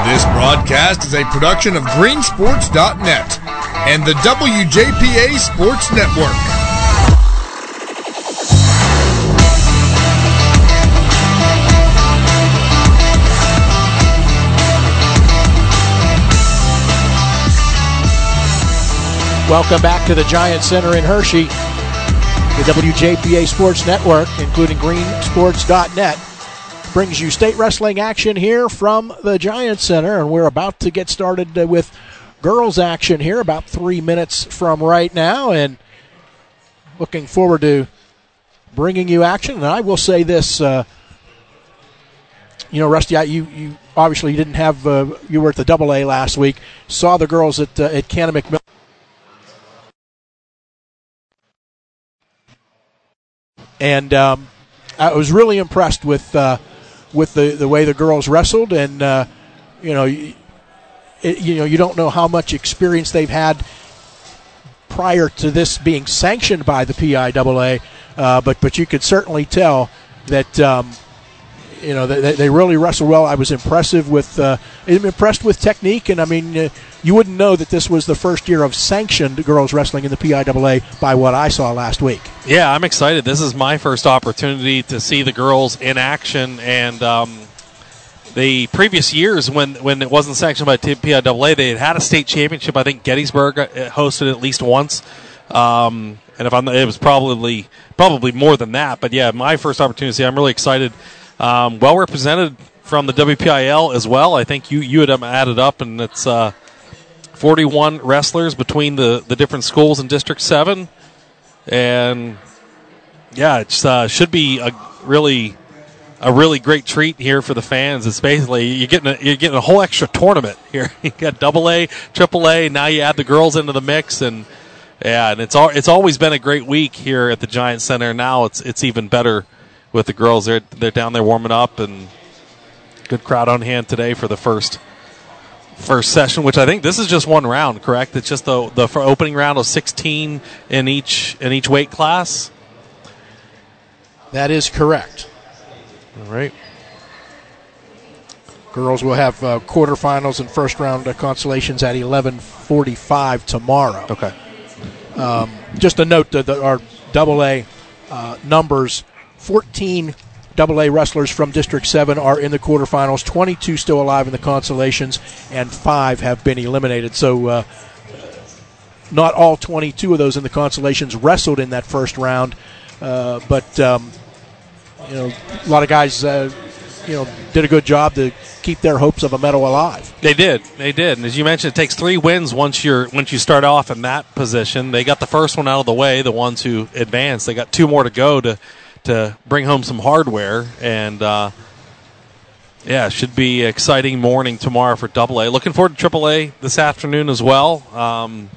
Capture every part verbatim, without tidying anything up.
This broadcast is a production of green sports dot net and the W J P A Sports Network. Welcome back to the Giant Center in Hershey. The W J P A Sports Network, including green sports dot net, brings you state wrestling action here from the Giant Center, and we're about to get started with girls action here about three minutes from right now, and looking forward to bringing you action. And I will say this, uh, you know, Rusty, I, you, you obviously didn't have, uh, you were at the Double A last week, saw the girls at, uh, at Canada-McMillan. And um, I was really impressed with uh, with the, the way the girls wrestled, and uh, you know, it, you know, you don't know how much experience they've had prior to this being sanctioned by the P I A A, uh, but but you could certainly tell that um, you know they, they really wrestled well. I was impressive with uh, impressed with technique, and I mean, uh, you wouldn't know that this was the first year of sanctioned girls wrestling in the P I A A by what I saw last week. Yeah, I'm excited. This is my first opportunity to see the girls in action, and um, the previous years when, when it wasn't sanctioned by P I A A, they had had a state championship. I think Gettysburg hosted at least once, um, and if I'm, it was probably probably more than that. But yeah, my first opportunity to see. I'm really excited. Um, well represented from the W P I L as well. I think you you had them added up, and it's uh, forty-one wrestlers between the, the different schools in District seven. And yeah, it uh, should be a really a really great treat here for the fans. It's basically you're getting a, you're getting a whole extra tournament here. You got Double A, Triple A. Now you add the girls into the mix, and yeah, and it's all it's always been a great week here at the Giant Center. Now it's it's even better with the girls. They're they're down there warming up, and good crowd on hand today for the first. First session, which I think this is just one round, correct? It's just the the opening round of sixteen in each in each weight class. That is correct. All right. Girls will have uh, quarterfinals and first round uh, consolations at eleven forty-five tomorrow. Okay. Um, just a note that the, our Double A uh, numbers: fourteen Double A wrestlers from District seven are in the quarterfinals, twenty-two still alive in the consolations, and five have been eliminated. So uh, not all twenty-two of those in the consolations wrestled in that first round, uh, but um, you know, a lot of guys uh, you know did a good job to keep their hopes of a medal alive. They did, they did, and as you mentioned, it takes three wins once you're once you start off in that position. They got the first one out of the way, the ones who advanced. They got two more to go to. to bring home some hardware, and uh, yeah, should be an exciting morning tomorrow for Double A. Looking forward to Triple A this afternoon as well. Um,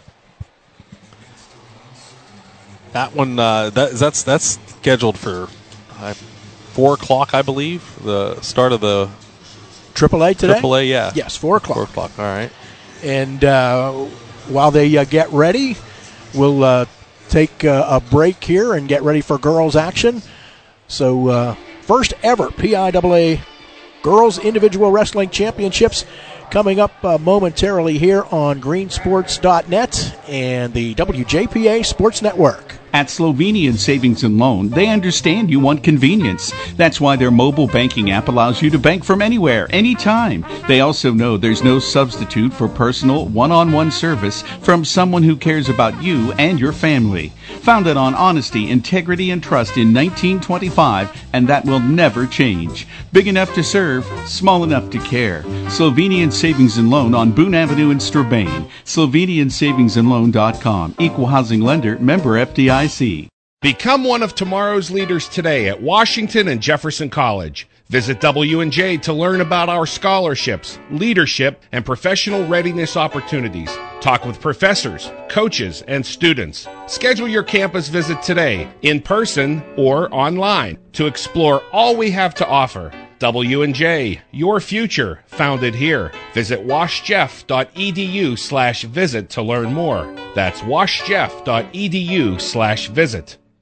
that one, uh, that, that's that's scheduled for uh, four o'clock, I believe. The start of the Triple A today. Triple A, yeah. Yes, four o'clock. Four o'clock. All right. And uh, while they uh, get ready, we'll uh, take uh, a break here and get ready for girls action. So, uh, first ever P I A A Girls Individual Wrestling Championships coming up uh, momentarily here on green sports dot net and the W J P A Sports Network. At Slovenian Savings and Loan, they understand you want convenience. That's why their mobile banking app allows you to bank from anywhere, anytime. They also know there's no substitute for personal, one-on-one service from someone who cares about you and your family. Founded on honesty, integrity, and trust in nineteen twenty-five, and that will never change. Big enough to serve, small enough to care. Slovenian Savings and Loan on Boone Avenue in Strabane. Slovenian Savings and Loan dot com. Equal housing lender, member F D I C. Become one of tomorrow's leaders today at Washington and Jefferson College. Visit W and J to learn about our scholarships, leadership, and professional readiness opportunities. Talk with professors, coaches, and students. Schedule your campus visit today, in person or online, to explore all we have to offer. W and J, your future, founded here. Visit washjeff.edu slash visit to learn more. That's washjeff.edu slash visit.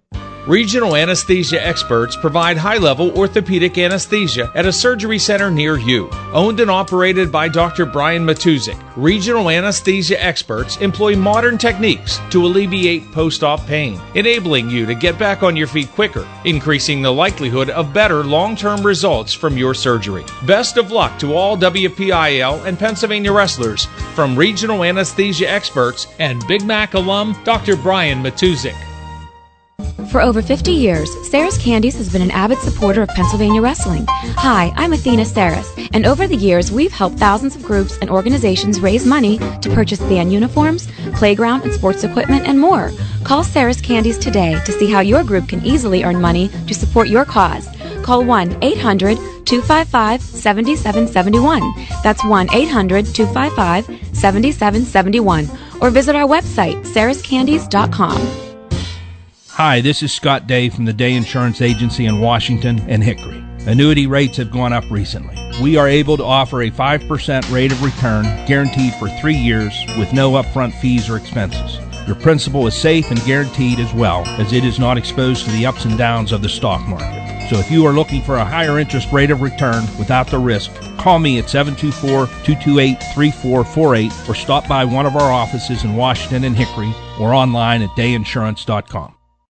Regional anesthesia experts provide high-level orthopedic anesthesia at a surgery center near you. Owned and operated by Doctor Brian Matuzik, Regional anesthesia experts employ modern techniques to alleviate post-op pain, enabling you to get back on your feet quicker, increasing the likelihood of better long-term results from your surgery. Best of luck to all W P I L and Pennsylvania wrestlers from Regional anesthesia experts and Big Mac alum Doctor Brian Matuzik. For over fifty years, Sarah's Candies has been an avid supporter of Pennsylvania wrestling. Hi, I'm Athena Saris, and over the years, we've helped thousands of groups and organizations raise money to purchase band uniforms, playground and sports equipment, and more. Call Sarah's Candies today to see how your group can easily earn money to support your cause. Call one eight hundred two five five seven seven seven one. That's one eight hundred two five five seven seven seven one. Or visit our website, saras candies dot com. Hi, this is Scott Day from the Day Insurance Agency in Washington and Hickory. Annuity rates have gone up recently. We are able to offer a five percent rate of return guaranteed for three years with no upfront fees or expenses. Your principal is safe and guaranteed as well, as it is not exposed to the ups and downs of the stock market. So if you are looking for a higher interest rate of return without the risk, call me at seven two four, two two eight, three four four eight or stop by one of our offices in Washington and Hickory or online at day insurance dot com.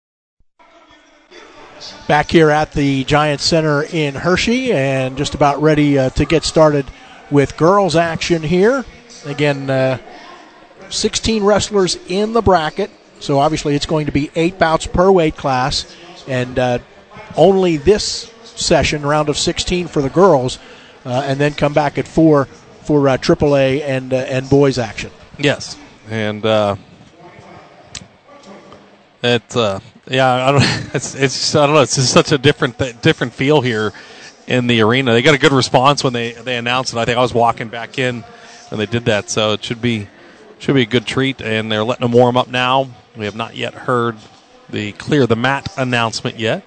Back here at the Giant Center in Hershey, and just about ready uh, to get started with girls action here. Again, uh, sixteen wrestlers in the bracket, so obviously it's going to be eight bouts per weight class, and uh, only this session, round of sixteen for the girls, uh, and then come back at four for uh, triple A and, uh, and boys action. Yes, and uh, it. Uh, Yeah, I don't. It's it's I don't know. It's just such a different different feel here in the arena. They got a good response when they, they announced it. I think I was walking back in when they did that, so it should be should be a good treat. And they're letting them warm up now. We have not yet heard the clear the mat announcement yet.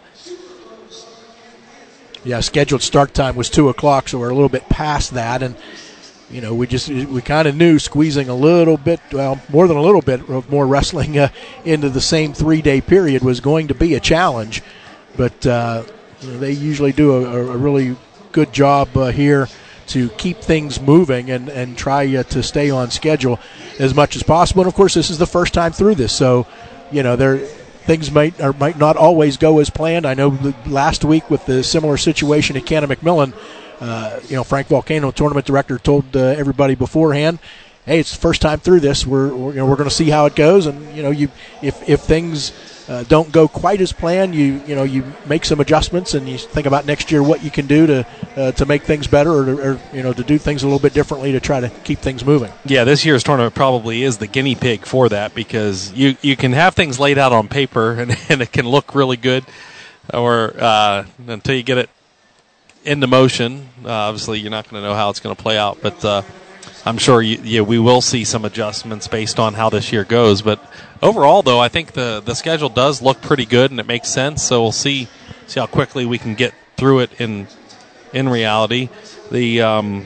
Yeah, scheduled start time was two o'clock, so we're a little bit past that, and you know, we just we kind of knew squeezing a little bit, well, more than a little bit of more wrestling uh, into the same three-day period was going to be a challenge. But uh, you know, they usually do a, a really good job uh, here to keep things moving and, and try uh, to stay on schedule as much as possible. And, of course, this is the first time through this, so, you know, there things might or might not always go as planned. I know last week with the similar situation at Cannon-McMillan, Uh, you know, Frank Volcano, tournament director, told uh, everybody beforehand, "Hey, it's the first time through this. We're, we're you know we're going to see how it goes, and you know, you if if things uh, don't go quite as planned, you you know you make some adjustments and you think about next year what you can do to uh, to make things better or, to, or you know to do things a little bit differently to try to keep things moving." Yeah, this year's tournament probably is the guinea pig for that because you you can have things laid out on paper and, and it can look really good, or uh, until you get it into motion. Uh, obviously, you're not going to know how it's going to play out, but uh, I'm sure you, yeah, we will see some adjustments based on how this year goes. But overall, though, I think the, the schedule does look pretty good and it makes sense. So we'll see see how quickly we can get through it in in reality. The um,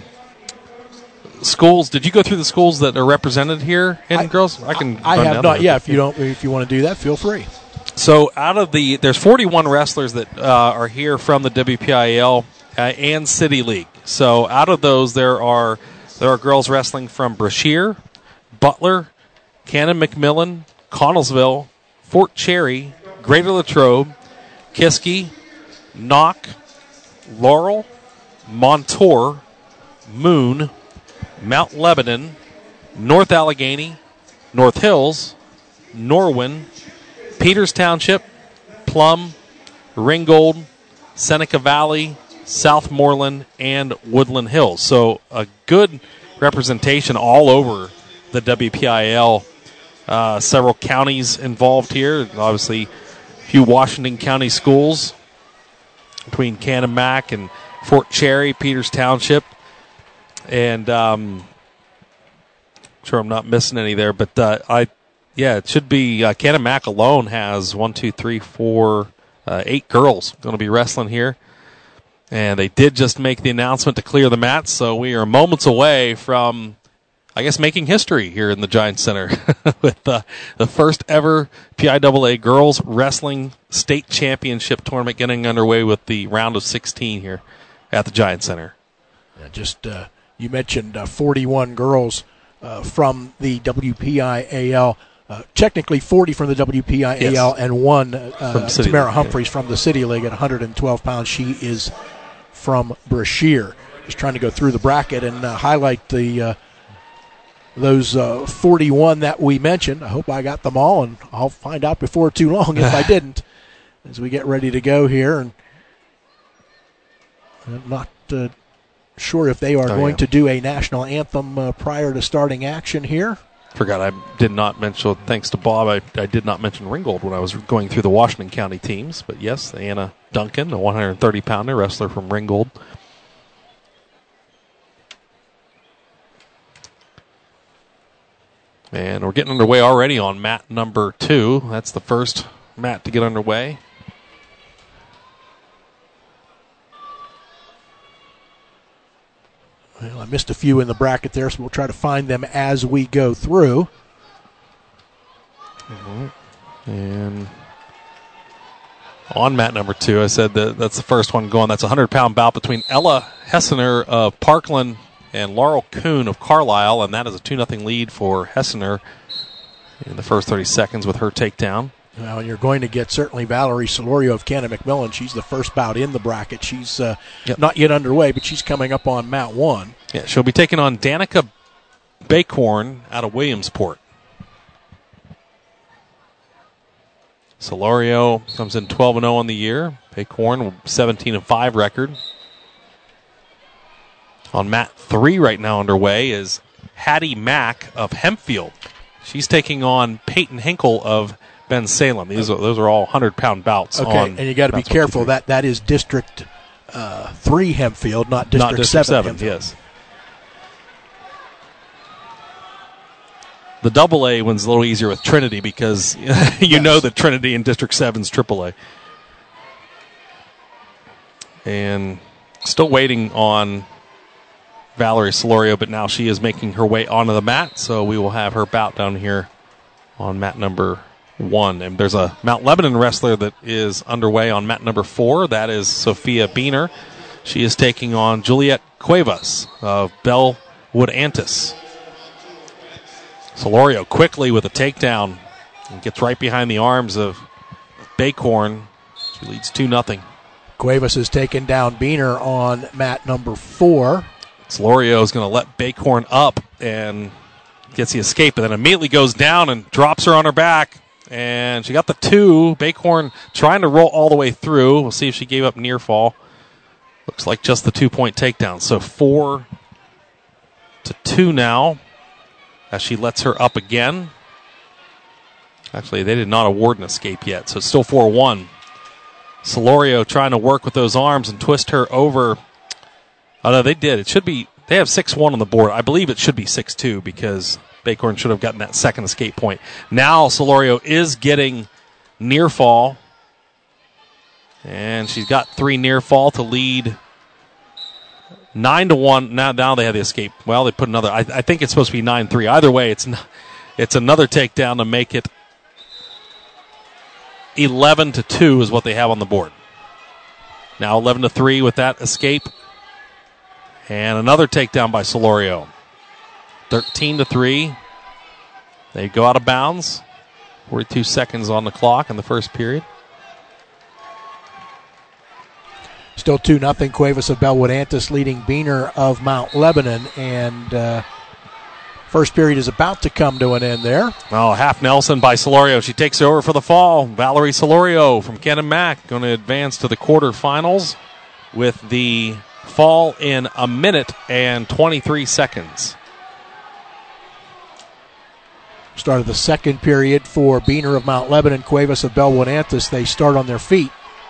schools. Did you go through the schools that are represented here in I, girls? I can. I, I have not. Yeah, if you don't, if you want to do that, feel free. So out of the, there's forty-one wrestlers that uh, are here from the W P I L. Uh, and City League. So out of those, there are there are girls wrestling from Brashear, Butler, Cannon-McMillan, Connellsville, Fort Cherry, Greater Latrobe, Kiski, Knock, Laurel, Montour, Moon, Mount Lebanon, North Allegheny, North Hills, Norwin, Peters Township, Plum, Ringgold, Seneca Valley, Southmoreland, and Woodland Hills. So a good representation all over the W P I L. Uh, several counties involved here. Obviously, a few Washington County schools between Cannon Mac and Fort Cherry, Peters Township. And um, I'm sure I'm not missing any there, but uh, I, yeah, it should be uh, Cannon Mac alone has one, two, three, four, uh, eight girls going to be wrestling here. And they did just make the announcement to clear the mats, so we are moments away from I guess, making history here in the Giants Center with uh, the first ever P I A A Girls Wrestling State Championship tournament getting underway with the round of sixteen here at the Giants Center. Yeah, just uh, you mentioned uh, forty-one girls uh, from the W P I A L. Uh, technically forty from the W P I A L, yes, and one, uh, Tamara Humphreys, yeah, from the City League at one hundred twelve pounds. She is from Brashear. Just trying to go through the bracket and uh, highlight the uh, those uh, forty-one that we mentioned. I hope I got them all, and I'll find out before too long if I didn't as we get ready to go here. And I'm not uh, sure if they are oh, going yeah. to do a national anthem uh, prior to starting action here. Forgot I did not mention, thanks to Bob, I, I did not mention Ringgold when I was going through the Washington County teams. But yes, Anna Duncan, a one hundred thirty pounder wrestler from Ringgold. And we're getting underway already on mat number two. That's the first mat to get underway. Well, I missed a few in the bracket there, so we'll try to find them as we go through. Mm-hmm. And on mat number two, I said that that's the first one going. That's a one hundred pound bout between Ella Hessener of Parkland and Laurel Kuhn of Carlisle, and that is a two nothing lead for Hessener in the first thirty seconds with her takedown. Well, you're going to get certainly Valerie Solorio of Cannon McMillan. She's the first bout in the bracket. She's uh, yep. not yet underway, but she's coming up on mat one. Yeah, she'll be taking on Danica Bakhorn out of Williamsport. Solorio comes in twelve and oh on the year. Bakhorn, seventeen and five record. On mat three right now underway is Hattie Mack of Hempfield. She's taking on Peyton Hinkle of Ben Salem. These are, those are all one hundred pound bouts. Okay, on and you got to be careful. That that is District uh, three Hempfield, not District, not District seven. seven, yes. The double A one's a little easier with Trinity because you yes. know that Trinity in District seven's triple A. And still waiting on Valerie Solorio, but now she is making her way onto the mat, so we will have her bout down here on mat number one. And there's a Mount Lebanon wrestler that is underway on mat number four. That is Sophia Beener. She is taking on Juliet Cuevas of Bellwood Antis. Solorio quickly with a takedown and gets right behind the arms of Bakhorn. She leads two nothing. Cuevas has taken down Beener on mat number four. Solorio is going to let Bakhorn up and gets the escape, and then immediately goes down and drops her on her back. And she got the two. Bakhorn trying to roll all the way through. We'll see if she gave up near fall. Looks like just the two-point takedown. So four to two now as she lets her up again. Actually, they did not award an escape yet, so it's still four one. Solorio trying to work with those arms and twist her over. Oh, no, they did. It should be, they have six one on the board. I believe it should be six two because Bakhorn should have gotten that second escape point. Now Solorio is getting near fall. And she's got three near fall to lead nine to one. Now, now they have the escape. Well, they put another. I, I think it's supposed to be nine three. Either way, it's not, it's another takedown to make it eleven to two is what they have on the board. Now eleven to three with that escape. And another takedown by Solorio. thirteen to three. They go out of bounds. forty-two seconds on the clock in the first period. Still two nothing. Cuevas of Bellwood Antis leading Beener of Mount Lebanon. And uh, first period is about to come to an end there. Oh, half Nelson by Solorio. She takes over for the fall. Valerie Solorio from Cannon Mac going to advance to the quarterfinals with the fall in a minute and twenty-three seconds. Start of the second period for Beener of Mount Lebanon, Cuevas of Bellwood Antis. They start on their feet.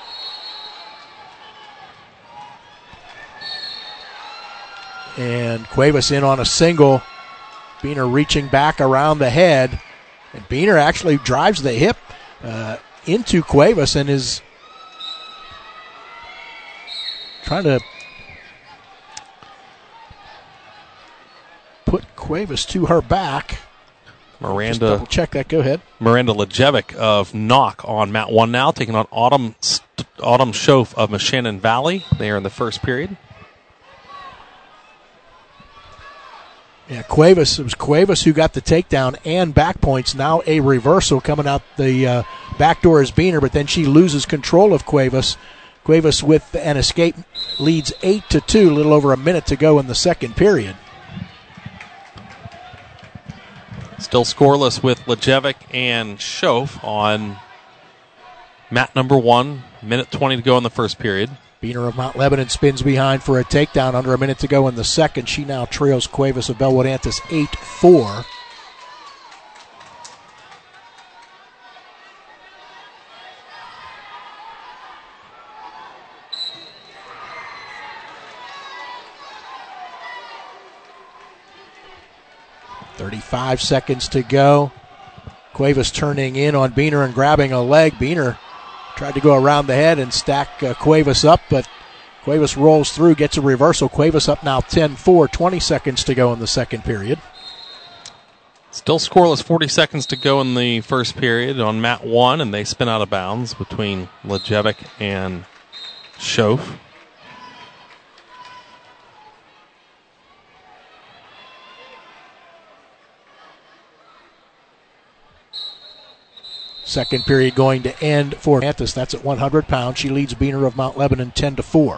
And Cuevas in on a single. Beener reaching back around the head. And Beener actually drives the hip uh, into Cuevas and is trying to put Cuevas to her back. Miranda, double check that. Go ahead. Miranda Lejevic of Knock on mat one now, taking on Autumn Autumn Schoaf of Moshannon Valley. They are in the first period. Yeah, Cuevas. It was Cuevas who got the takedown and back points. Now a reversal coming out the uh, back door is Beener, but then she loses control of Cuevas. Cuevas with an escape leads eight to two. A little over a minute to go in the second period. Still scoreless with Lejevic and Schoaf on mat number one. Minute twenty to go in the first period. Beener of Mount Lebanon spins behind for a takedown under a minute to go in the second. She now trails Cuevas of Bellwood Antis eight four. thirty-five seconds to go. Cuevas turning in on Beener and grabbing a leg. Beener tried to go around the head and stack uh, Cuevas up, but Cuevas rolls through, gets a reversal. Cuevas up now ten four, twenty seconds to go in the second period. Still scoreless, forty seconds to go in the first period on mat one, and they spin out of bounds between Lejevic and Schoaf. Second period going to end for Antis. That's at one hundred pounds. She leads Beener of Mount Lebanon ten to four.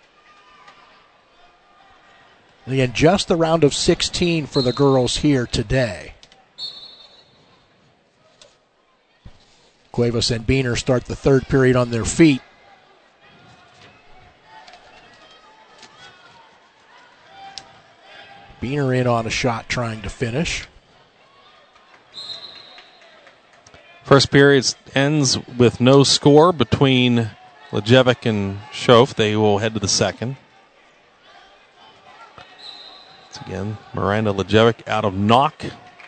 Again, just the round of sixteen for the girls here today. Cuevas and Beener start the third period on their feet. Beener in on a shot trying to finish. First period ends with no score between Lejevic and Schoaf. They will head to the second. Once again, Miranda Lejevic out of Knock.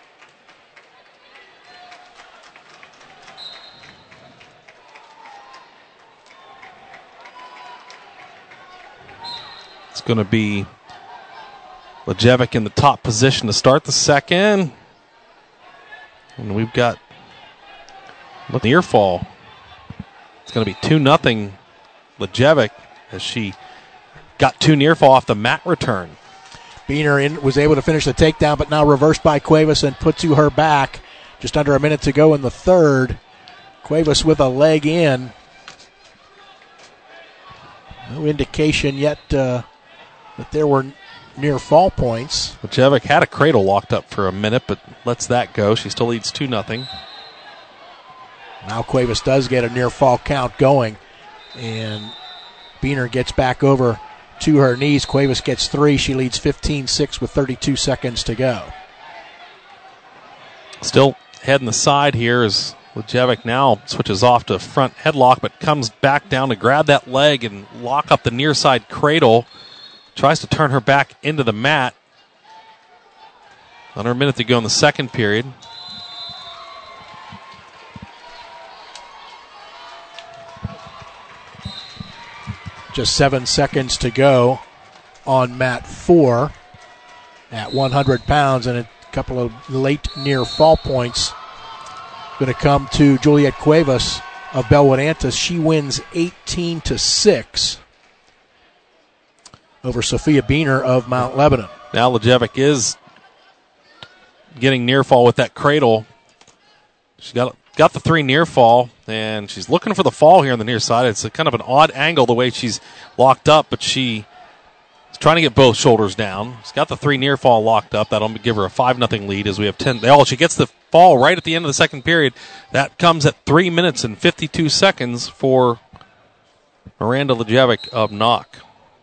It's going to be Lejevic in the top position to start the second. And we've got Look, near fall. It's going to be two nothing Lejevic as she got two near fall off the mat return. Beener in, was able to finish the takedown, but now reversed by Cuevas and put to her back. Just under a minute to go in the third. Cuevas with a leg in. No indication yet uh, that there were near fall points. Lejevic had a cradle locked up for a minute, but lets that go. She still leads two nothing. Now Cuevas does get a near fall count going, and Beener gets back over to her knees. Cuevas gets three. She leads fifteen six with thirty-two seconds to go. Still heading the side here as Lejevic now switches off to front headlock, but comes back down to grab that leg and lock up the near side cradle. Tries to turn her back into the mat. Under a minute to go in the second period. Just seven seconds to go on mat four at one hundred pounds, and a couple of late near fall points going to come to Juliet Cuevas of Bellwood Antis. She wins eighteen to six over Sophia Beener of Mount Lebanon. Now Lejevic is getting near fall with that cradle. She got got the three near fall, and she's looking for the fall here on the near side. It's a kind of an odd angle the way she's locked up, but she is trying to get both shoulders down. She's got the three near fall locked up. That'll give her a five nothing lead as we have ten. Oh, she gets the fall right at the end of the second period. That comes at three minutes and fifty-two seconds for Miranda Lejevic of Knock.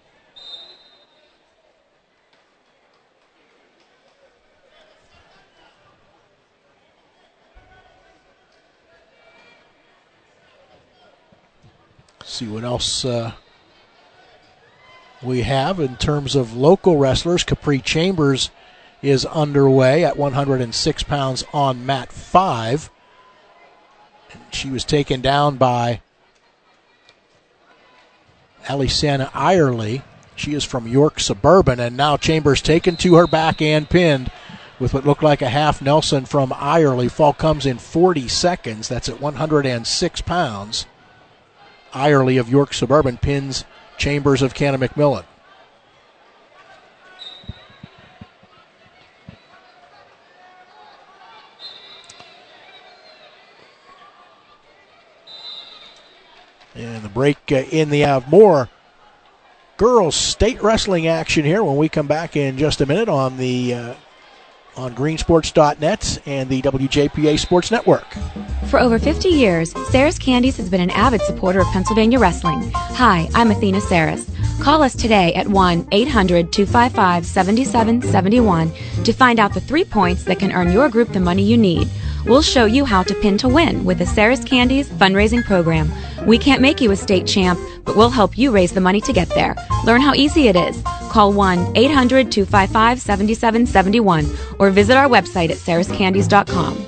See what else uh, we have in terms of local wrestlers. Capri Chambers is underway at one hundred six pounds on mat five. She was taken down by Alisana Irely. She is from York Suburban, and now Chambers taken to her back and pinned with what looked like a half Nelson from Irely. Fall comes in forty seconds. That's at one hundred six pounds. Irely of York Suburban pins Chambers of Canon-McMillan. And the break uh, in the have more girls state wrestling action here when we come back in just a minute on the uh, on green sports dot net and the W J P A Sports Network. For over fifty years, Sarah's Candies has been an avid supporter of Pennsylvania wrestling. Hi, I'm Athena Saris. Call us today at one eight hundred two five five seven seven seven one to find out the three points that can earn your group the money you need. We'll show you how to pin to win with the Sarah's Candies fundraising program. We can't make you a state champ, but we'll help you raise the money to get there. Learn how easy it is. Call one eight hundred two five five seven seven seven one or visit our website at saras candies dot com.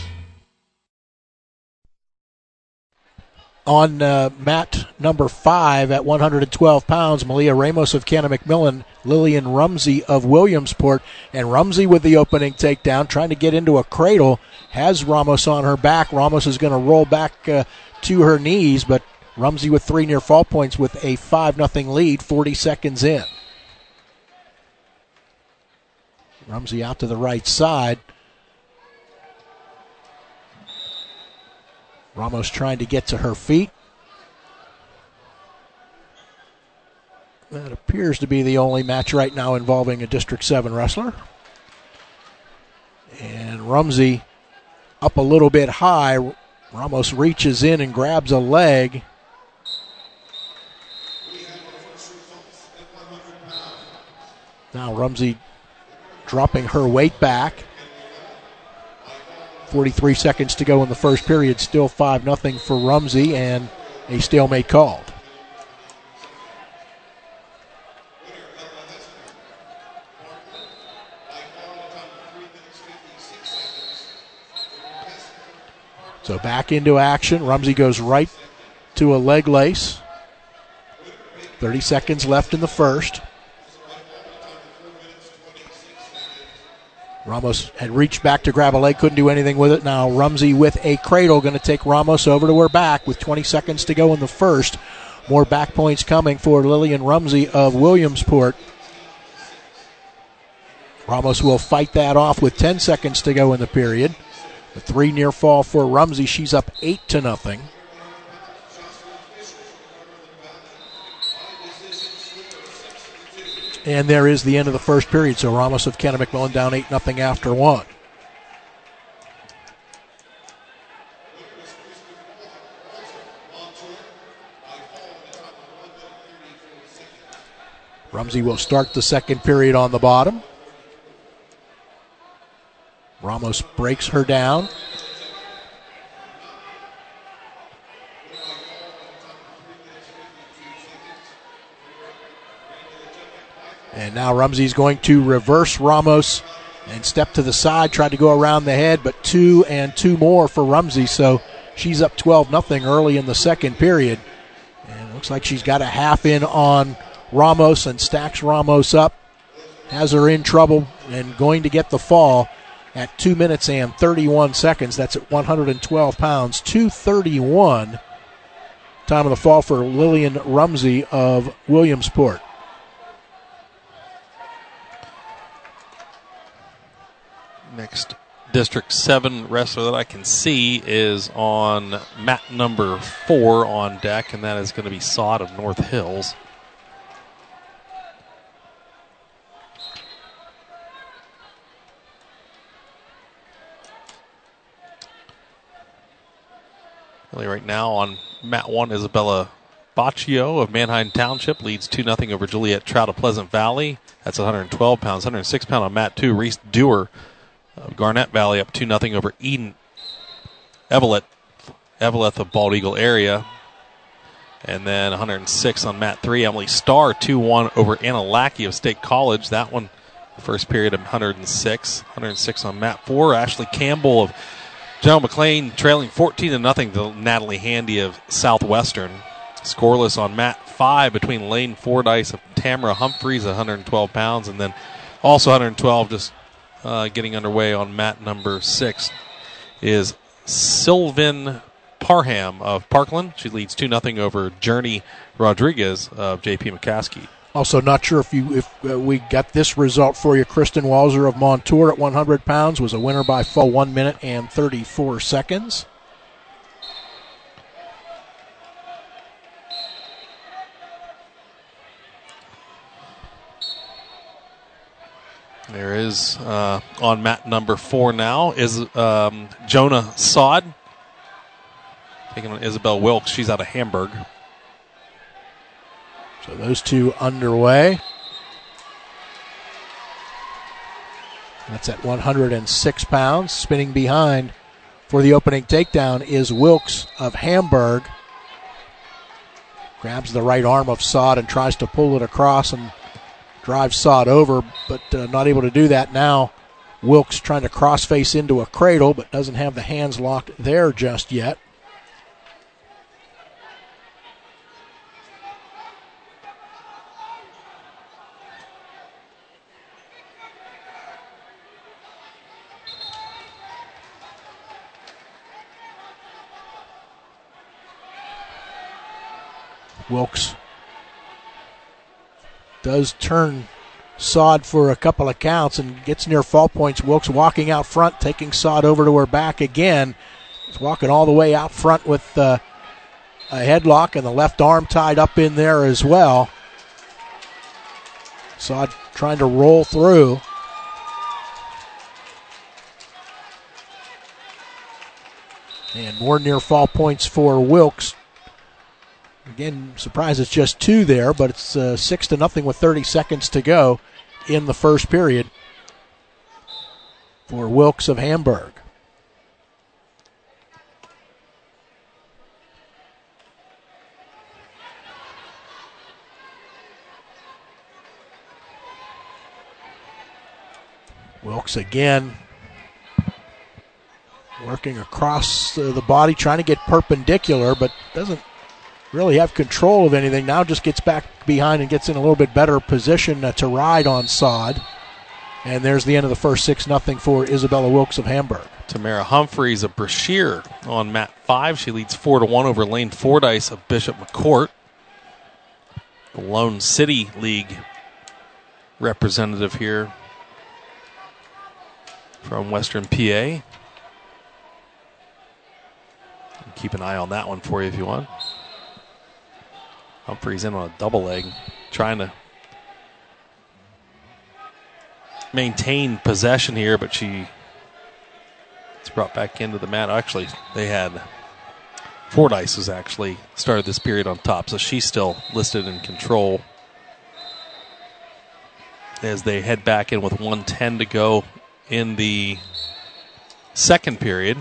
On uh, mat number five at one hundred twelve pounds, Malia Ramos of Canon-McMillan, Lillian Rumsey of Williamsport, and Rumsey with the opening takedown, trying to get into a cradle, has Ramos on her back. Ramos is going to roll back uh, to her knees, but Rumsey with three near fall points with a five nothing lead, forty seconds in. Rumsey out to the right side. Ramos trying to get to her feet. That appears to be the only match right now involving a District seven wrestler. And Rumsey up a little bit high. Ramos reaches in and grabs a leg. Now Rumsey dropping her weight back. forty-three seconds to go in the first period. Still five nothing for Rumsey and a stalemate called. So back into action. Rumsey goes right to a leg lace. thirty seconds left in the first. Ramos had reached back to grab a leg, couldn't do anything with it. Now Rumsey with a cradle, going to take Ramos over to her back with twenty seconds to go in the first. More back points coming for Lillian Rumsey of Williamsport. Ramos will fight that off with ten seconds to go in the period. The three near fall for Rumsey. She's up eight to nothing. And there is the end of the first period. So Ramos of Canon-McMillan down eight nothing after one. Rumsey will start the second period on the bottom. Ramos breaks her down. And now Rumsey's going to reverse Ramos and step to the side, try to go around the head, but two and two more for Rumsey, so she's up twelve nothing early in the second period. And it looks like she's got a half in on Ramos and stacks Ramos up, has her in trouble and going to get the fall at two minutes and thirty-one seconds. That's at one hundred twelve pounds, two thirty-one. Time of the fall for Lillian Rumsey of Williamsport. Next District seven wrestler that I can see is on mat number four on deck, and that is going to be Sod of North Hills. Really right now on mat one, Isabella Baccio of Manheim Township leads two nothing over Juliet Trout of Pleasant Valley. That's one hundred twelve pounds. one hundred six pound on mat two, Reese Dewar of Garnett Valley up two nothing over Eden Eveleth, Eveleth of Bald Eagle area. And then one hundred six on mat three, Emily Starr two one over Anna Lackey of State College. That one, first period of one hundred six. one hundred six on mat four, Ashley Campbell of General McLean trailing fourteen to nothing to Natalie Handy of Southwestern. Scoreless on mat five between Lane Fordyce of Tamara Humphreys, one hundred twelve pounds, and then also one hundred twelve, just uh, getting underway on mat number six, is Sylvan Parham of Parkland. She leads two nothing over Journey Rodriguez of J P McCaskey. Also, not sure if you if uh, we got this result for you. Kristen Walzer of Montour at one hundred pounds was a winner by full one minute and thirty-four seconds. There is, uh, on mat number four now, is um, Jonah Sod taking on Isabel Wilkes. She's out of Hamburg. So those two underway. That's at one hundred six pounds. Spinning behind for the opening takedown is Wilkes of Hamburg. Grabs the right arm of Sod and tries to pull it across and drives Sod over, but uh, not able to do that now. Wilkes trying to cross-face into a cradle, but doesn't have the hands locked there just yet. Wilkes does turn Sod for a couple of counts and gets near fall points. Wilkes walking out front, taking Sod over to her back again. He's walking all the way out front with uh, a headlock and the left arm tied up in there as well. Sod trying to roll through. And more near fall points for Wilkes. Again, surprised it's just two there, but it's uh, six to nothing with thirty seconds to go in the first period for Wilkes of Hamburg. Wilkes again working across uh, the body, trying to get perpendicular, but doesn't really have control of anything. Now just gets back behind and gets in a little bit better position uh, to ride on Sod. And there's the end of the first six nothing for Isabella Wilkes of Hamburg. Tamara Humphreys of Brashear on mat five. She leads four to one over Lane Fordyce of Bishop McCourt. The Lone City League representative here from Western P A. Keep an eye on that one for you if you want. Humphreys in on a double leg, trying to maintain possession here, but she it's brought back into the mat. Actually, they had Fordyce has actually started this period on top, so she's still listed in control as they head back in with one ten to go in the second period.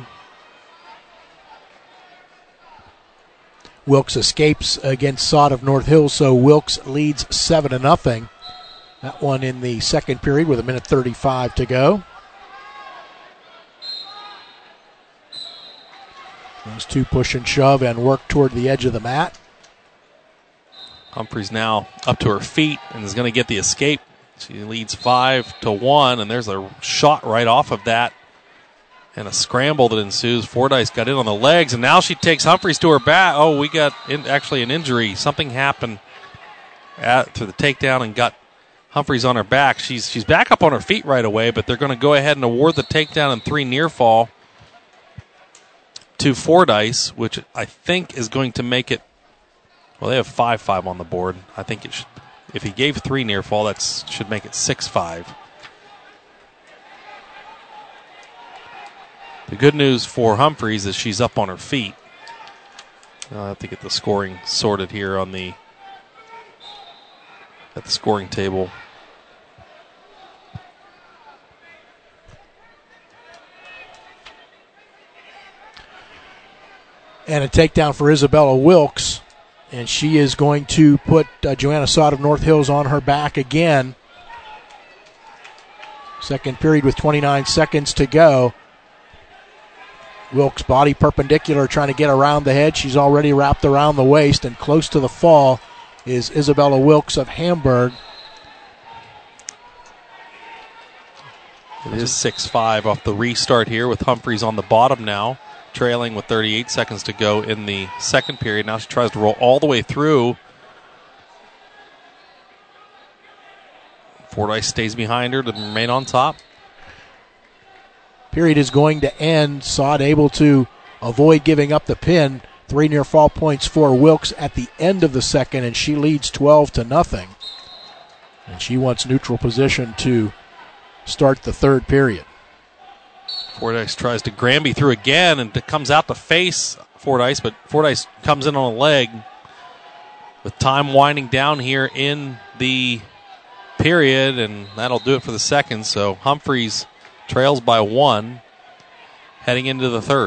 Wilkes escapes against Sod of North Hills, so Wilkes leads seven to nothing. That one in the second period with a minute thirty-five to go. Those two push and shove and work toward the edge of the mat. Humphreys now up to her feet and is going to get the escape. She leads five to one, and there's a shot right off of that. And a scramble that ensues. Fordyce got in on the legs, and now she takes Humphreys to her back. Oh, we got in, actually an injury. Something happened at, to the takedown and got Humphreys on her back. She's she's back up on her feet right away, but they're going to go ahead and award the takedown and three near fall to Fordyce, which I think is going to make it. Well, they have five five on the board. I think it should. If he gave three near fall, that should make it six five. The good news for Humphreys is she's up on her feet. I'll have to get the scoring sorted here on the at the scoring table. And a takedown for Isabella Wilkes. And she is going to put uh, Joanna Sod of North Hills on her back again. Second period with twenty-nine seconds to go. Wilkes body perpendicular, trying to get around the head. She's already wrapped around the waist and close to the fall is Isabella Wilkes of Hamburg. It is six five off the restart here with Humphreys on the bottom now, trailing with thirty-eight seconds to go in the second period. Now she tries to roll all the way through. Fordyce stays behind her to remain on top. Period is going to end. Sod able to avoid giving up the pin. Three near fall points for Wilkes at the end of the second, and she leads twelve to nothing. And she wants neutral position to start the third period. Fordyce tries to Granby through again and it comes out to face Fordyce, but Fordyce comes in on a leg with time winding down here in the period, and that'll do it for the second. So Humphreys trails by one heading into the third.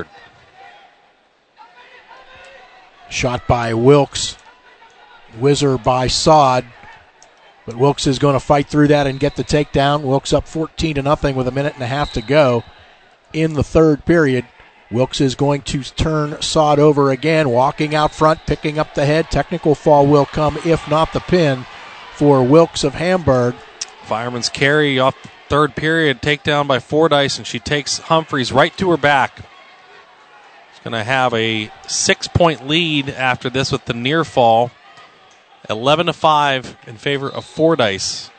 Shot by Wilkes. Whizzer by Sod. But Wilkes is going to fight through that and get the takedown. Wilkes up fourteen to nothing with a minute and a half to go in the third period. Wilkes is going to turn Sod over again, walking out front, picking up the head. Technical fall will come, if not the pin, for Wilkes of Hamburg. Fireman's carry off third period, takedown by Fordyce, and she takes Humphreys right to her back. She's going to have a six-point lead after this with the near fall. eleven to five in favor of Fordyce.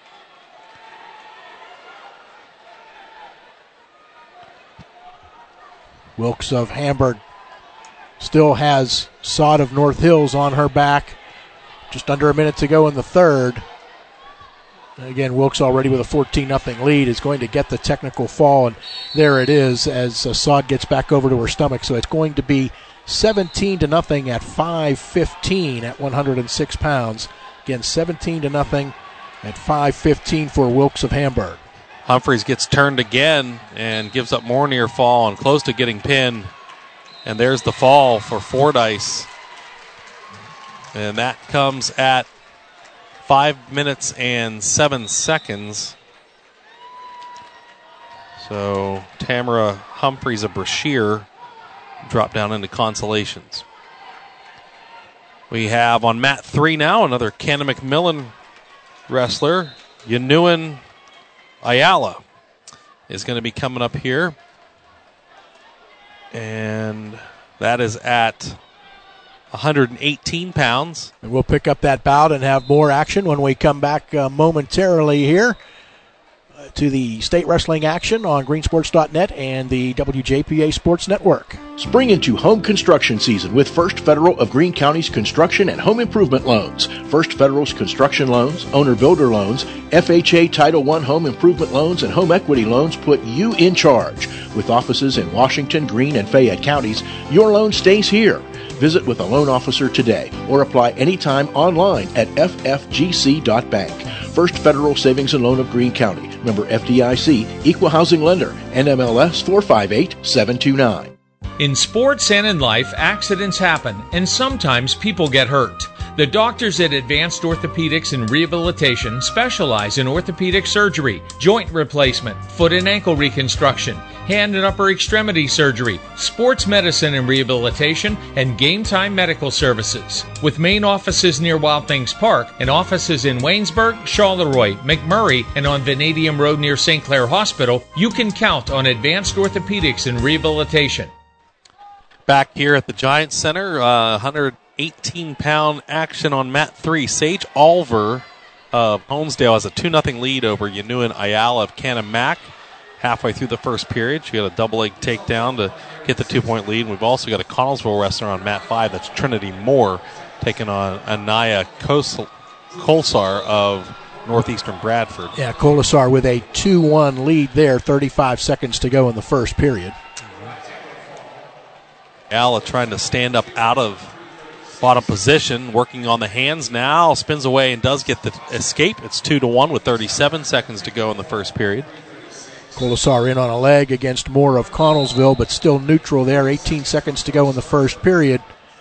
Wilkes of Hamburg still has Sod of North Hills on her back. Just under a minute to go in the third. Again, Wilkes already with a fourteen nothing lead is going to get the technical fall, and there it is as uh, Sod gets back over to her stomach. So it's going to be seventeen to nothing at five fifteen at one hundred six pounds. Again, seventeen to nothing at five fifteen for Wilkes of Hamburg. Humphreys gets turned again and gives up more near fall and close to getting pinned. And there's the fall for Fordyce. And that comes at five minutes and seven seconds. So Tamara Humphreys of Brashear drop down into consolations. We have on mat three now another Canna McMillan wrestler, Yanuan Ayala, is going to be coming up here. And that is at one hundred eighteen pounds. And we'll pick up that bout and have more action when we come back uh, momentarily here uh, to the state wrestling action on green sports dot net and the W J P A Sports Network. Spring into home construction season with First Federal of Greene County's construction and home improvement loans. First Federal's construction loans, owner-builder loans, F H A Title one home improvement loans, and home equity loans put you in charge. With offices in Washington, Greene, and Fayette counties, your loan stays here. Visit with a loan officer today or apply anytime online at f f g c dot bank. First Federal Savings and Loan of Greene County. Member F D I C, Equal Housing Lender, N M L S four five eight seven two nine. In sports and in life, accidents happen, and sometimes people get hurt. The doctors at Advanced Orthopedics and Rehabilitation specialize in orthopedic surgery, joint replacement, foot and ankle reconstruction, hand and upper extremity surgery, sports medicine and rehabilitation, and game time medical services. With main offices near Wild Things Park and offices in Waynesburg, Charleroi, McMurray, and on Vanadium Road near Saint Clair Hospital, you can count on Advanced Orthopedics and Rehabilitation. Back here at the Giants Center, uh, one hundred eighteen pound action on mat three. Sage Alver of Honesdale has a two nothing lead over Yanuan Ayala of Canamac halfway through the first period. She got a double leg takedown to get the two-point lead. And we've also got a Connellsville wrestler on mat five. That's Trinity Moore taking on Anaya Kolsar of Northeastern Bradford. Yeah, Kolsar with a two one lead there, thirty-five seconds to go in the first period. Ayala trying to stand up out of bottom position, working on the hands now, spins away and does get the escape. It's two to one with thirty-seven seconds to go in the first period. Kolsar in on a leg against Moore of Connellsville, but still neutral there. eighteen seconds to go in the first period.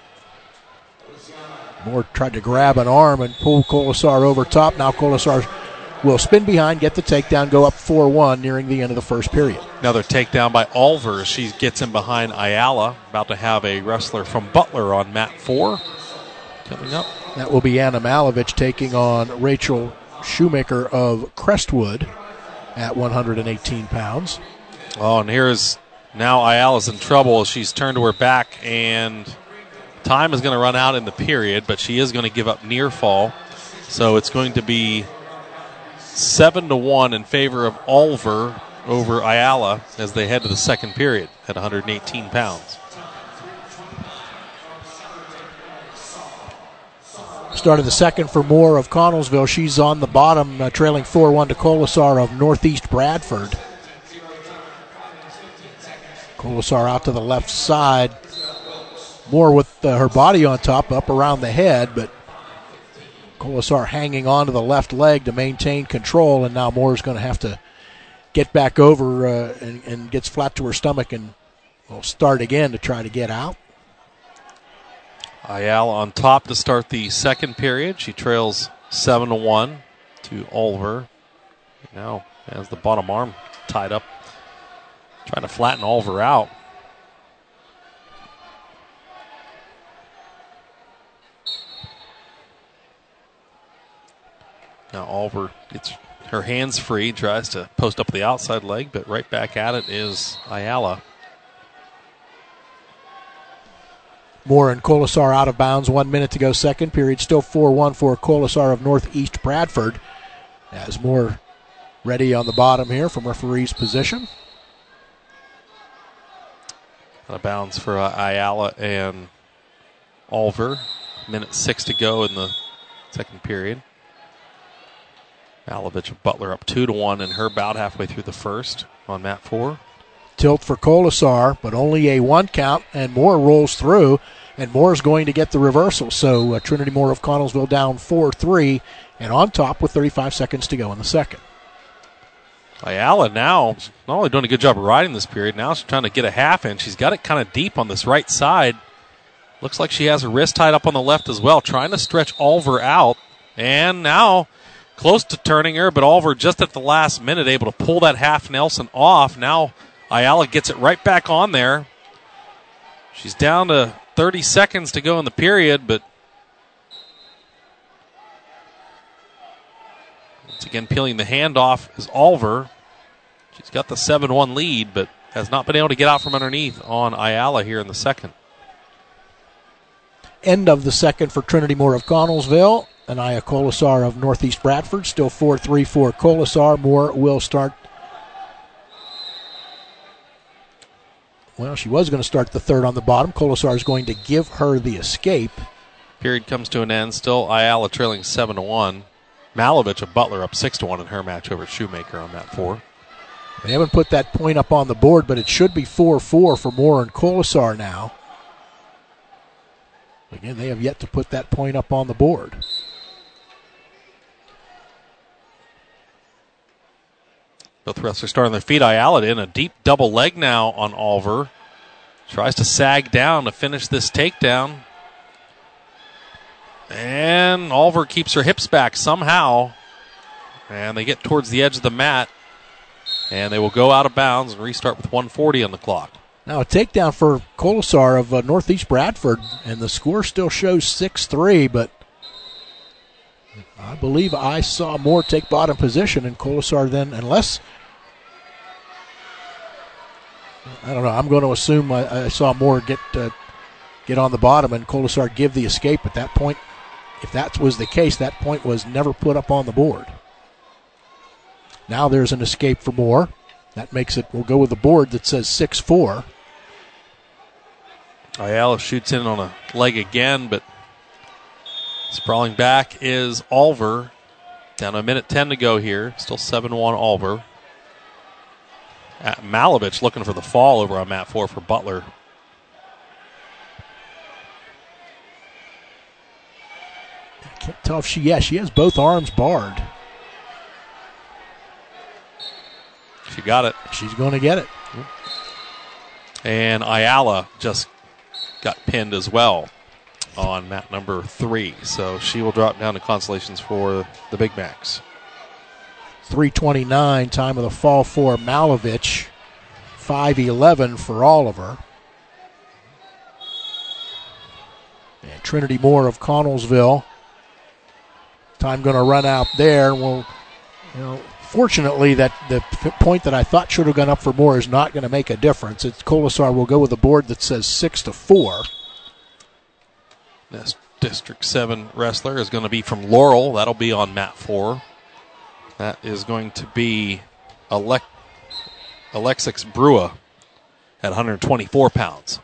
Moore tried to grab an arm and pull Kolsar over top. Now Kolsar will spin behind, get the takedown, go up four one nearing the end of the first period. Another takedown by Alver. She gets in behind Ayala. About to have a wrestler from Butler on mat four coming up. That will be Anna Malovich taking on Rachel Shoemaker of Crestwood at one hundred eighteen pounds. Oh, and here's now Ayala's in trouble. She's turned to her back, and time is going to run out in the period, but she is going to give up near fall. So it's going to be seven to one in favor of Olver over Ayala as they head to the second period at one hundred eighteen pounds. Start of the second for Moore of Connellsville. She's on the bottom, uh, trailing four one to Colasar of Northeast Bradford. Colasar out to the left side. Moore with uh, her body on top, up around the head, but Colasar hanging on to the left leg to maintain control, and now Moore's going to have to get back over uh, and, and gets flat to her stomach and will start again to try to get out. Ayala on top to start the second period. She trails seven to one to Olver. Now has the bottom arm tied up, trying to flatten Olver out. Now Olver gets her hands free, tries to post up the outside leg, but right back at it is Ayala. Moore and Colasar out of bounds. One minute to go second period. Still four one for Colasar of Northeast Bradford. As Moore ready on the bottom here from referee's position. Out of bounds for uh, Ayala and Olver. Minute six to go in the second period. Malovich of Butler up two to one in her bout halfway through the first on mat four. Tilt for Colasar, but only a one count, and Moore rolls through, and Moore's going to get the reversal. So uh, Trinity Moore of Connellsville down four three, and on top with thirty-five seconds to go in the second. Ayala now not only doing a good job of riding this period, now she's trying to get a half in. She's got it kind of deep on this right side. Looks like she has her wrist tied up on the left as well, trying to stretch Olver out, and now close to turning her, but Olver just at the last minute able to pull that half Nelson off. Now Ayala gets it right back on there. She's down to thirty seconds to go in the period, but once again peeling the hand off is Olver. She's got the seven one lead, but has not been able to get out from underneath on Ayala here in the second. End of the second for Trinity Moore of Connellsville. Anaya Colasar of Northeast Bradford. Still four three for Colasar. Moore will start. Well, she was going to start the third on the bottom. Colasar is going to give her the escape. Period comes to an end. Still Ayala trailing seven to one. Malovich of Butler up six to one in her match over Shoemaker on mat four. They haven't put that point up on the board, but it should be four four for Moore and Colasar now. Again, they have yet to put that point up on the board. Both wrestlers start on their feet. Ayala in a deep double leg now on Olver. Tries to sag down to finish this takedown. And Olver keeps her hips back somehow. And they get towards the edge of the mat. And they will go out of bounds and restart with one forty on the clock. Now a takedown for Colasar of uh, Northeast Bradford. And the score still shows six three, but I believe I saw Moore take bottom position, and Colasar then, unless, I don't know, I'm going to assume I, I saw Moore get uh, get on the bottom and Colasar give the escape. At that point, if that was the case, that point was never put up on the board. Now there's an escape for Moore. That makes it, we'll go with the board that says six four. Ayala shoots in on a leg again, but sprawling back is Olver. Down to a minute ten to go here. Still seven one Olver. At Malovich looking for the fall over on mat four for Butler. I can't tell if she, yeah, she has both arms barred. She got it. She's going to get it. And Ayala just got pinned as well on mat number three. So she will drop down to consolations for the Big Macs. three twenty-nine, time of the fall for Malovich. five eleven for Oliver. And Trinity Moore of Connellsville time going to run out there. Well, you know, fortunately, that the p- point that I thought should have gone up for more is not going to make a difference. It's Colasar will go with a board that says six to four. This District seven wrestler is going to be from Laurel. That'll be on mat four. That is going to be Alec- Alexis Brua at one hundred twenty-four pounds.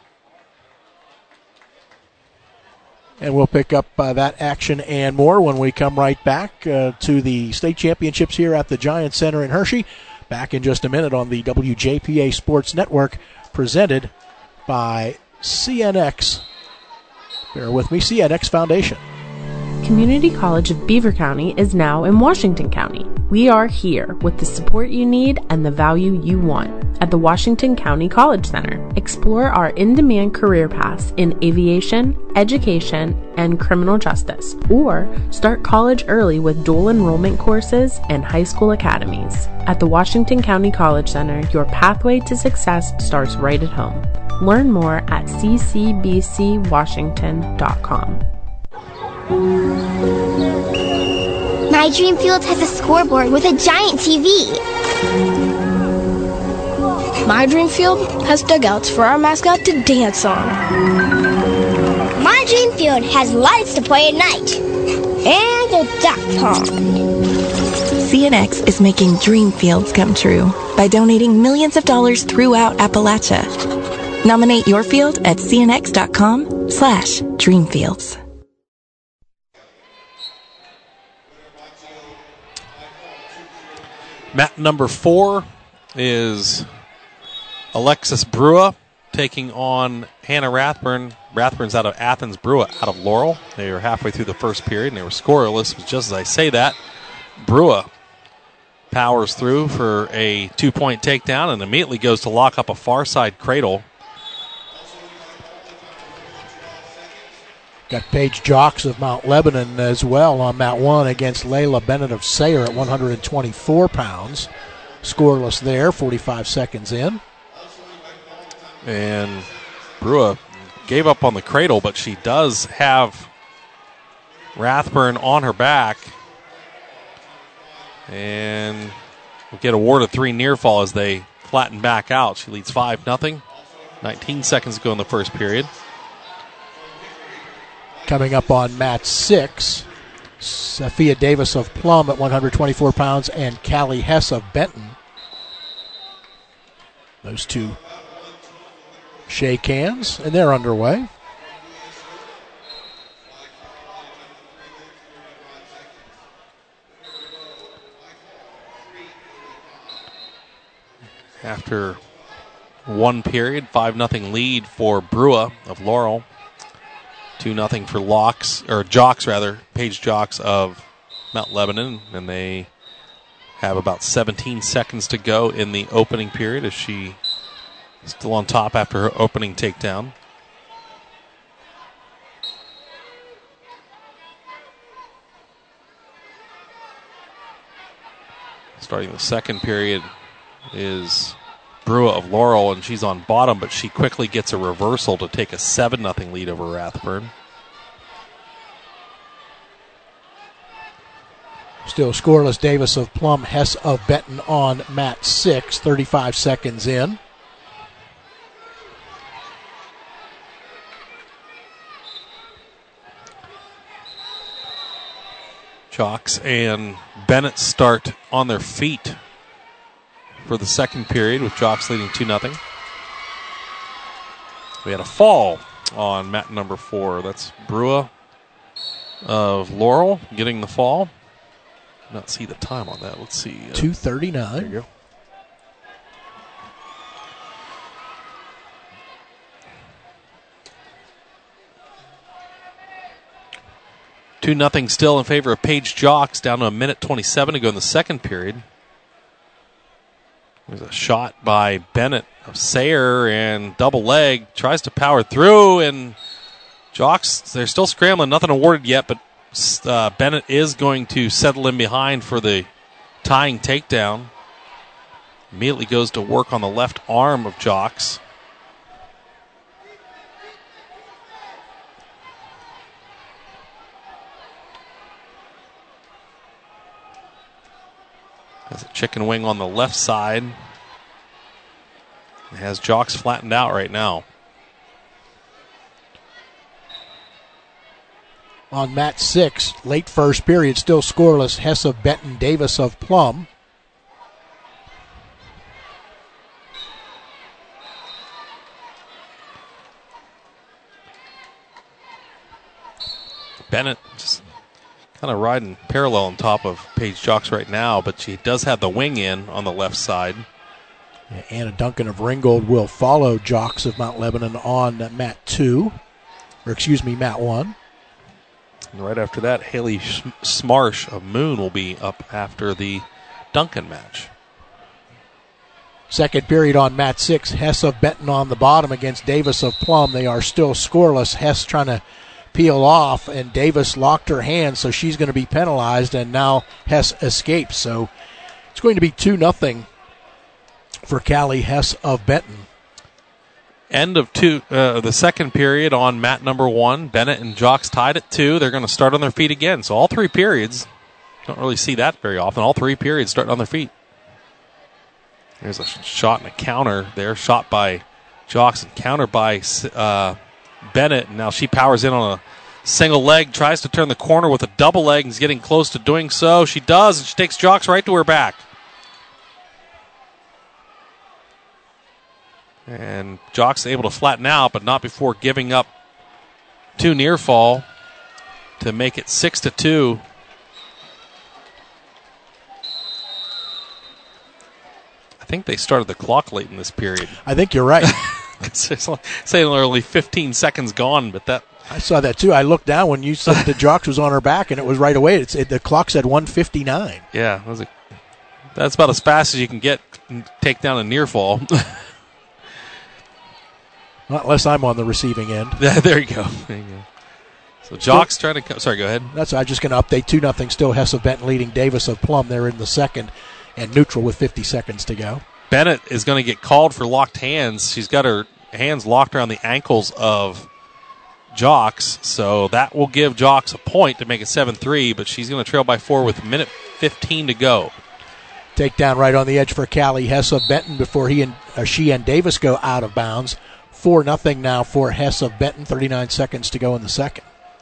And we'll pick up uh, that action and more when we come right back uh, to the state championships here at the Giant Center in Hershey. Back in just a minute on the W J P A Sports Network, presented by C N X. Bear with me, C N X Foundation. Community College of Beaver County is now in Washington County. We are here with the support you need and the value you want. At the Washington County College Center, explore our in-demand career paths in aviation, education, and criminal justice, or start college early with dual enrollment courses and high school academies. At the Washington County College Center, your pathway to success starts right at home. Learn more at c c b c washington dot com. My dream field has a scoreboard with a giant T V. My dream field has dugouts for our mascot to dance on. My dream field has lights to play at night. And a duck pond. C N X is making dream fields come true by donating millions of dollars throughout Appalachia. Nominate your field at cnx.com slash dreamfields. Mat number four is Alexis Brua taking on Hannah Rathburn. Rathburn's out of Athens, Brua out of Laurel. They were halfway through the first period, and they were scoreless. Just as I say that, Brua powers through for a two-point takedown and immediately goes to lock up a far side cradle. Got Paige Jocks of Mount Lebanon as well on mat one against Layla Bennett of Sayre at one hundred twenty-four pounds. Scoreless there, forty-five seconds in. And Brua gave up on the cradle, but she does have Rathburn on her back. And will get awarded three near fall as they flatten back out. She leads five nothing. nineteen seconds to go in the first period. Coming up on mat six, Sophia Davis of Plum at one hundred twenty-four pounds and Callie Hess of Benton. Those two shake hands, and they're underway. After one period, five nothing lead for Brua of Laurel. two nothing for Locks, or Jocks rather, Paige Jocks of Mount Lebanon, and they have about seventeen seconds to go in the opening period as she is still on top after her opening takedown. Starting the second period is Brua of Laurel, and she's on bottom, but she quickly gets a reversal to take a seven nothing lead over Rathburn. Still scoreless, Davis of Plum, Hess of Benton on mat six, thirty-five seconds in. Jocks and Bennett start on their feet for the second period, with Jocks leading two nothing. We had a fall on mat number four. That's Brua of Laurel getting the fall. Not see the time on that. Let's see. Uh, two thirty-nine. There you go. Two nothing still in favor of Paige Jocks, down to a minute twenty-seven to go in the second period. There's a shot by Bennett of Sayre, and double leg, tries to power through, and Jocks, they're still scrambling, nothing awarded yet, but uh, Bennett is going to settle in behind for the tying takedown. Immediately goes to work on the left arm of Jocks. Has a chicken wing on the left side. It has Jocks flattened out right now. On mat six, late first period, still scoreless. Hess of Benton, Davis of Plum. Bennett just kind of riding parallel on top of Paige Jocks right now, but she does have the wing in on the left side. Yeah, Anna Duncan of Ringgold will follow Jocks of Mount Lebanon on mat two, or excuse me, mat one. And right after that, Haley Smarsh of Moon will be up after the Duncan match. Second period on mat six, Hess of Benton on the bottom against Davis of Plum. They are still scoreless. Hess trying to peel off, and Davis locked her hand, so she's going to be penalized, and now Hess escapes. So it's going to be two nothing for Callie Hess of Benton. End of two, uh, the second period on mat number one. Bennett and Jocks tied at two. They're going to start on their feet again. So all three periods, don't really see that very often. All three periods starting on their feet. There's a shot and a counter there, shot by Jocks and counter by uh, Bennett. Now she powers in on a single leg, tries to turn the corner with a double leg, and is getting close to doing so. She does, and she takes Jocks right to her back. And Jocks able to flatten out, but not before giving up two near fall to make it six to two. I think they started the clock late in this period. I think you're right. Saying only fifteen seconds gone, but that I saw that too. I looked down when you said the Jocks was on her back, and it was right away. It's, it, the clock said one fifty-nine. Yeah, that was a, that's about as fast as you can get take down a near fall. Not unless I'm on the receiving end. there you go. There you go. So Jocks trying to come. Sorry, go ahead. That's I'm just going to update two nothing. Still Hess of Benton leading Davis of Plum there in the second, and neutral with fifty seconds to go. Bennett is going to get called for locked hands. She's got her hands locked around the ankles of Jocks, so that will give Jocks a point to make it seven three, but she's going to trail by four with a minute fifteen to go. Takedown right on the edge for Callie Hess of Benton before he and uh, she and Davis go out of bounds. four nothing now for Hess of Benton, thirty-nine seconds to go in the second.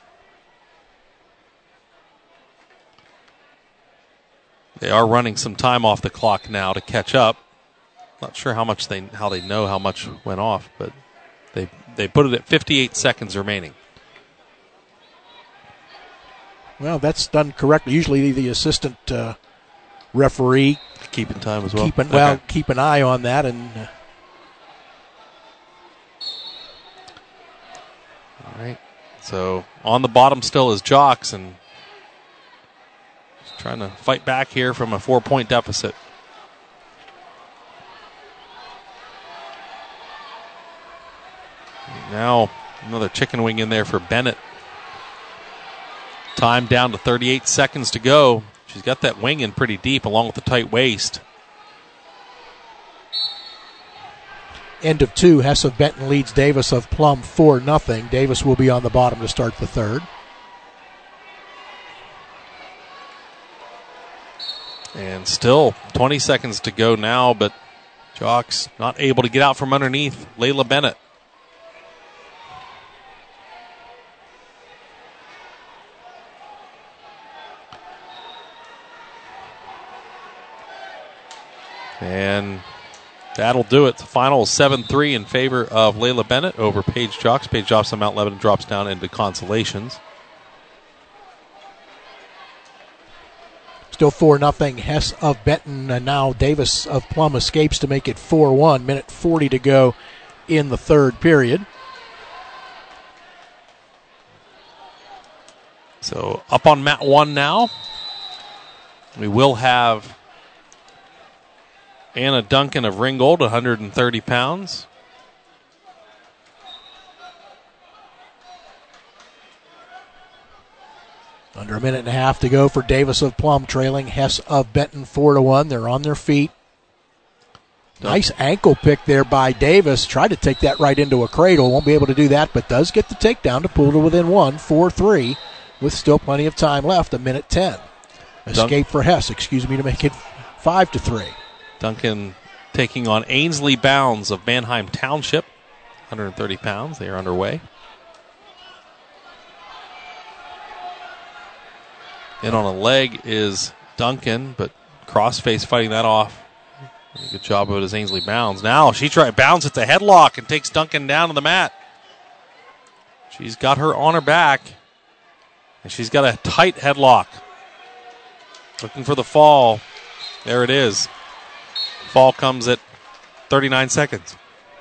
They are running some time off the clock now to catch up. Not sure how much they how they know how much went off, but they they put it at fifty-eight seconds remaining. Well, that's done correctly. Usually the assistant uh, referee keeping time as well. Keep an, okay. Well, keep an eye on that. And uh, all right. So on the bottom still is Jocks, and trying to fight back here from a four-point deficit. Now another chicken wing in there for Bennett. Time down to thirty-eight seconds to go. She's got that wing in pretty deep along with the tight waist. End of two. Hess of Benton leads Davis of Plum four nothing. Davis will be on the bottom to start the third. And still twenty seconds to go now, but Jocks not able to get out from underneath Layla Bennett. And that'll do it. The final seven three in favor of Layla Bennett over Paige Jocks. Paige Jocks on Mount Lebanon drops down into consolations. Still four nothing. Hess of Benton, and now Davis of Plum escapes to make it four one. Minute forty to go in the third period. So up on mat one now. We will have Anna Duncan of Ringgold, one hundred thirty pounds. Under a minute and a half to go for Davis of Plum, trailing Hess of Benton four to one. They're on their feet. Nice ankle pick there by Davis. Tried to take that right into a cradle. Won't be able to do that, but does get the takedown to pull to within one, four three, with still plenty of time left, a minute ten. Escape for Hess, excuse me, to make it five to three. Duncan taking on Ainsley Bounds of Manheim Township, one hundred thirty pounds. They are underway. In on a leg is Duncan, but crossface fighting that off. Good job of it as Ainsley Bounds. Now she tries Bounds hits a headlock and takes Duncan down to the mat. She's got her on her back, and she's got a tight headlock. Looking for the fall. There it is. Fall comes at thirty-nine seconds.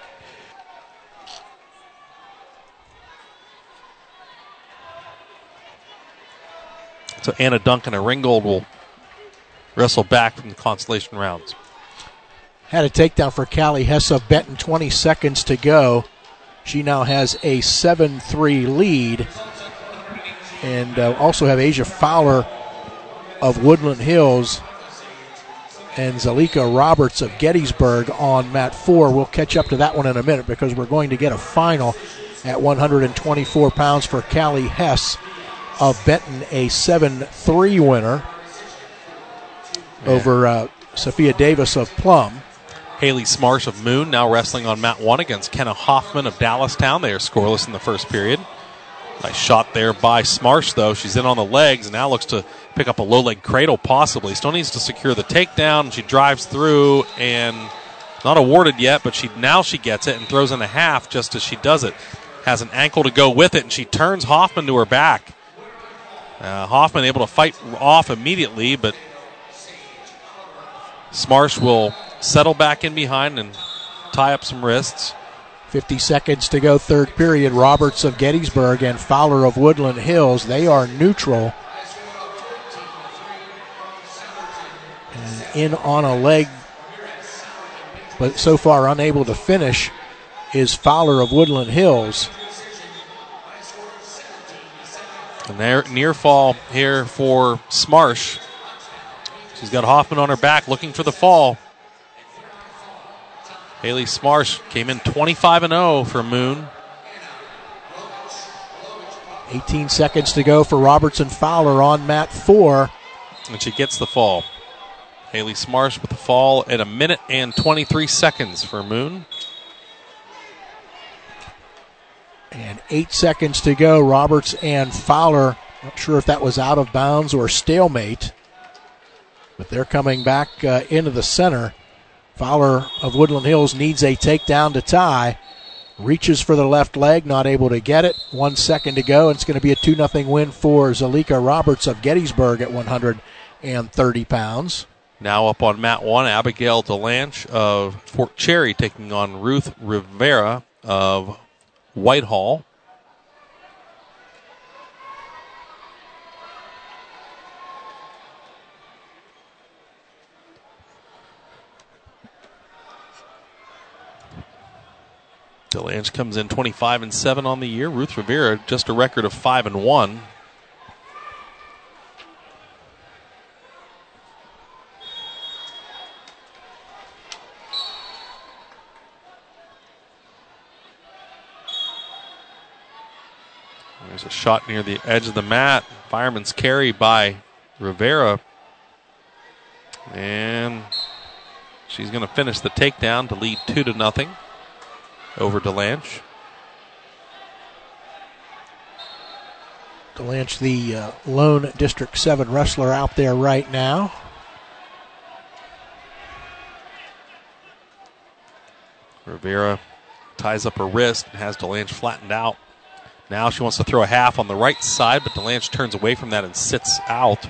So Anna Duncan and Ringgold will wrestle back from the consolation rounds. Had a takedown for Callie Hess of Benton, twenty seconds to go. She now has a seven three lead. And uh, also have Asia Fowler of Woodland Hills and Zalika Roberts of Gettysburg on mat four. We'll catch up to that one in a minute because we're going to get a final at one hundred twenty-four pounds for Callie Hess of Benton, a seven three winner yeah. over uh, Sophia Davis of Plum. Haley Smarsh of Moon now wrestling on mat one against Kenna Hoffman of Dallastown. They are scoreless in the first period. Nice shot there by Smarsh, though. She's in on the legs and now looks to pick up a low leg cradle possibly. Still needs to secure the takedown. She drives through and not awarded yet, but she now she gets it and throws in a half just as she does it. Has an ankle to go with it, and she turns Hoffman to her back. Uh, Hoffman able to fight off immediately, but Smarsh will settle back in behind and tie up some wrists. fifty seconds to go, third period. Roberts of Gettysburg and Fowler of Woodland Hills, they are neutral. And in on a leg, but so far unable to finish, is Fowler of Woodland Hills. And there, near fall here for Smarsh. She's got Hoffman on her back looking for the fall. Haley Smarsh came in twenty-five and oh for Moon. eighteen seconds to go for Roberts and Fowler on mat four. And she gets the fall. Haley Smarsh with the fall at a minute and twenty-three seconds for Moon. And eight seconds to go. Roberts and Fowler. Not sure if that was out of bounds or stalemate. But they're coming back uh, into the center. Fowler of Woodland Hills needs a takedown to tie. Reaches for the left leg, not able to get it. One second to go, and it's going to be a two nothing win for Zalika Roberts of Gettysburg at one hundred thirty pounds. Now up on mat one, Abigail DeLanche of Fort Cherry taking on Ruth Rivera of Whitehall. DeLange comes in twenty-five and seven on the year. Ruth Rivera just a record of five and one. There's a shot near the edge of the mat. Fireman's carry by Rivera. And she's going to finish the takedown to lead two to nothing over DeLanche. DeLanche, the uh, lone District seven wrestler out there right now. Rivera ties up her wrist and has DeLanche flattened out. Now she wants to throw a half on the right side, but DeLanche turns away from that and sits out.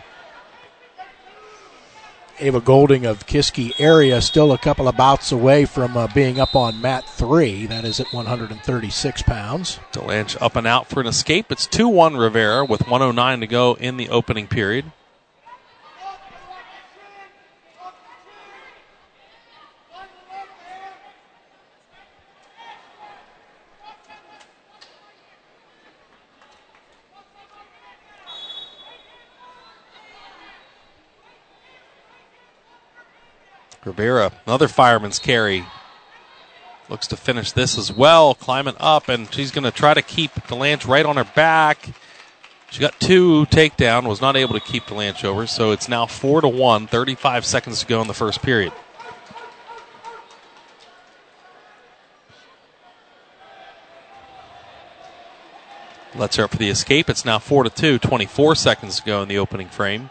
Ava Golding of Kiski area still a couple of bouts away from uh, being up on mat three. That is at one hundred thirty-six pounds. DeLanche up and out for an escape. It's two one Rivera with one oh nine to go in the opening period. Rivera, another fireman's carry. Looks to finish this as well, climbing up, and she's going to try to keep DeLanche right on her back. She got two takedown, was not able to keep DeLange over, so it's now four to one, thirty-five seconds to go in the first period. Lets her up for the escape. It's now four to two, twenty-four seconds to go in the opening frame.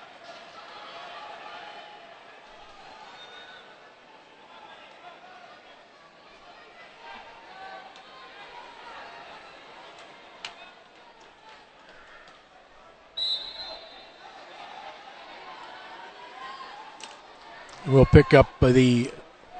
We'll pick up the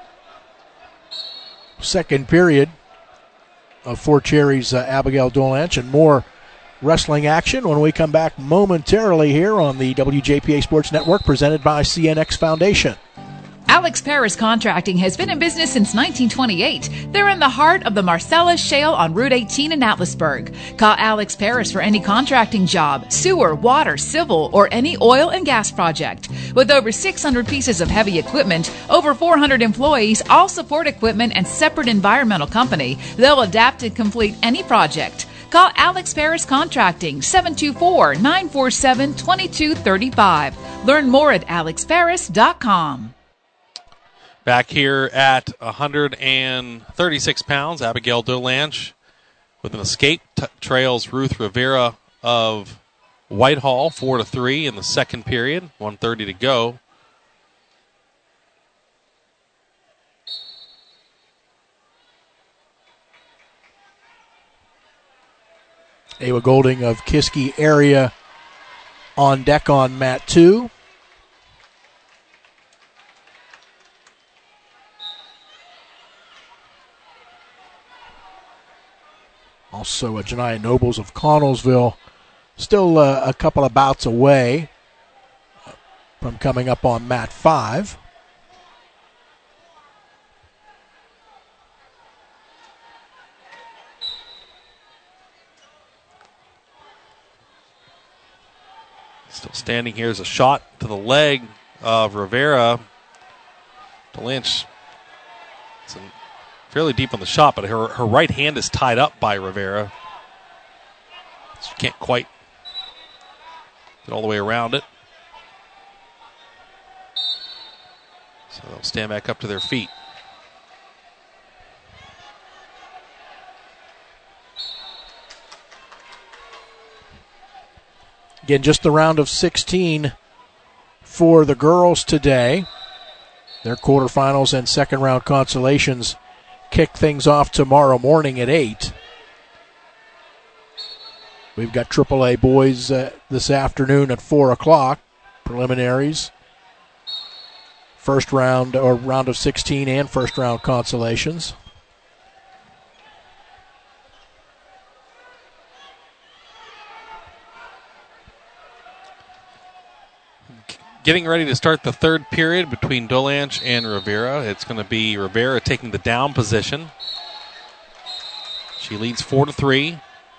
second period of Fort Cherry's uh, Abigail DeLange and more wrestling action when we come back momentarily here on the W J P A Sports Network, presented by C N X Foundation. Alex Paris Contracting has been in business since nineteen twenty-eight. They're in the heart of the Marcellus Shale on Route eighteen in Atlasburg. Call Alex Paris for any contracting job, sewer, water, civil, or any oil and gas project. With over six hundred pieces of heavy equipment, over four hundred employees, all support equipment, and separate environmental company, they'll adapt and complete any project. Call Alex Paris Contracting, seven two four, nine four seven, two two three five. Learn more at alex paris dot com. Back here at one hundred thirty-six pounds, Abigail DeLange with an escape t- trails Ruth Rivera of Whitehall four to three in the second period. one thirty to go. Ava Golding of Kiski area on deck on mat two. Also, uh, Janiyah Nobles of Connellsville still uh, a couple of bouts away from coming up on mat five. Still standing here is a shot to the leg of Rivera. DeLange, it's an fairly deep on the shot, but her, her right hand is tied up by Rivera. She can't quite get all the way around it. So they'll stand back up to their feet. Again, just the round of sixteen for the girls today. Their quarterfinals and second round consolations kick things off tomorrow morning at eight. We've got triple A boys uh, this afternoon at four o'clock. Preliminaries. First round or round of sixteen and first round consolations. Getting ready to start the third period between DeLange and Rivera. It's going to be Rivera taking the down position. She leads four to three.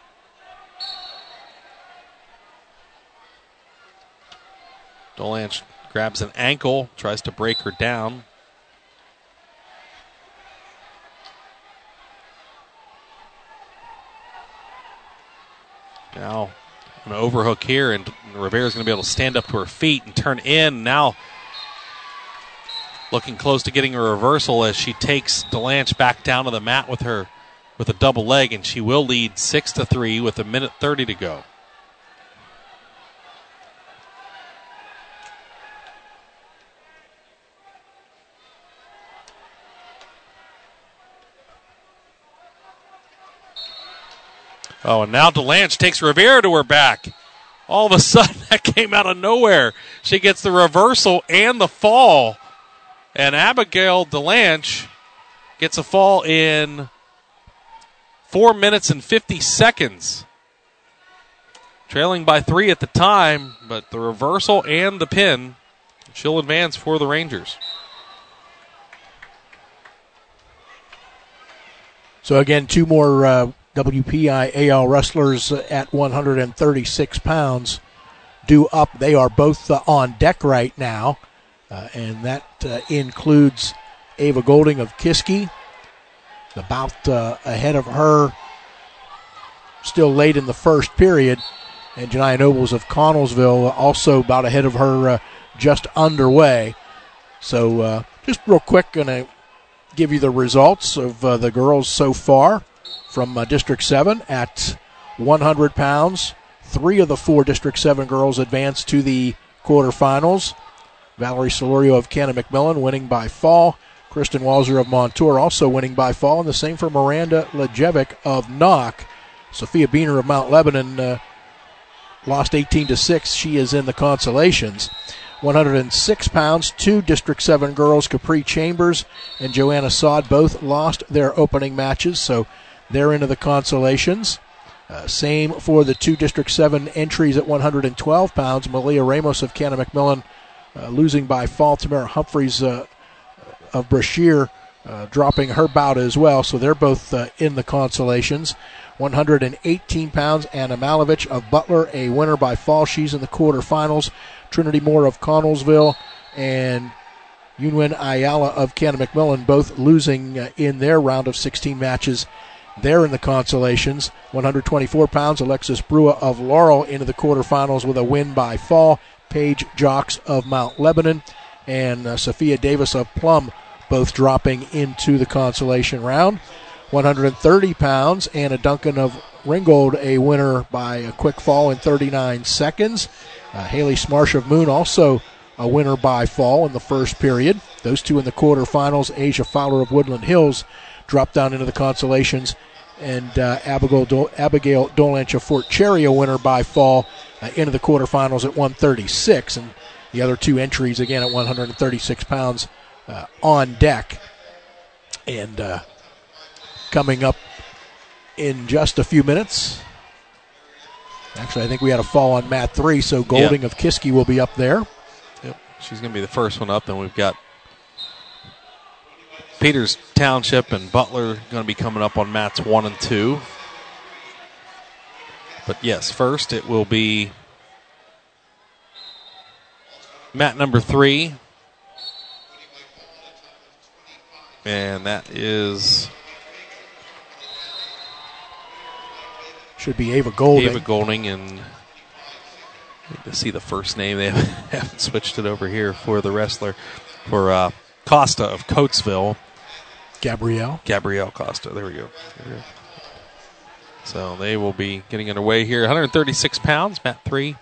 DeLange grabs an ankle, tries to break her down. Now an overhook here, and Rivera's going to be able to stand up to her feet and turn in. Now looking close to getting a reversal as she takes DeLange back down to the mat with her with a double leg, and she will lead six to three with a minute thirty to go. Oh, and now DeLange takes Rivera to her back. All of a sudden, that came out of nowhere. She gets the reversal and the fall. And Abigail DeLange gets a fall in four minutes and fifty seconds. Trailing by three at the time, but the reversal and the pin, she'll advance for the Rangers. So again, two more uh, W P I A L wrestlers at one hundred thirty-six pounds due up. They are both uh, on deck right now, uh, and that uh, includes Ava Golding of Kiski, about uh, ahead of her, still late in the first period, And Janiyah Nobles of Connellsville also about ahead of her, uh, just underway. So uh, just real quick, going to give you the results of uh, the girls so far from uh, District seven at one hundred pounds. Three of the four District seven girls advanced to the quarterfinals. Valerie Solorio of Cannon McMillan winning by fall. Kristen Walzer of Montour also winning by fall. And the same for Miranda Lejevic of Knock. Sophia Biener of Mount Lebanon uh, lost eighteen to six. She is in the consolations. one hundred six pounds, two District seven girls, Capri Chambers and Joanna Sod, both lost their opening matches, so they're into the consolations. Uh, same for the two District seven entries at one hundred twelve pounds. Malia Ramos of Cannon McMillan uh, losing by fall. Tamara Humphreys uh, of Brashear uh, dropping her bout as well, so they're both uh, in the consolations. one hundred eighteen pounds, Anna Malovich of Butler, a winner by fall. She's in the quarterfinals. Trinity Moore of Connellsville and Yunwen Ayala of Cannon McMillan both losing uh, in their round of sixteen matches. They're in the consolations. one hundred twenty-four pounds, Alexis Brua of Laurel into the quarterfinals with a win by fall. Paige Jocks of Mount Lebanon and uh, Sophia Davis of Plum both dropping into the consolation round. one hundred thirty pounds, Anna Duncan of Ringgold, a winner by a quick fall in thirty-nine seconds. Uh, Haley Smarsh of Moon also a winner by fall in the first period. Those two in the quarterfinals. Asia Fowler of Woodland Hills dropped down into the consolations. And uh, Abigail, Do- Abigail Dolanch of Fort Cherry, a winner by fall uh, into the quarterfinals at one thirty-six. And the other two entries, again, at one hundred thirty-six pounds uh, on deck. And uh, coming up in just a few minutes. Actually, I think we had a fall on mat three, so Golding yep. of Kiski will be up there. Yep, she's going to be the first one up. Then we've got Peters Township and Butler going to be coming up on mats one and two. But yes, first it will be mat number three. And that is... should be Ava Golding. Ava Golding, and to see the first name. They haven't switched it over here for the wrestler. For uh, Costa of Coatesville. Gabrielle. Gabrielle Costa. There we go. There we go. So they will be getting underway here. one hundred thirty-six pounds, mat three.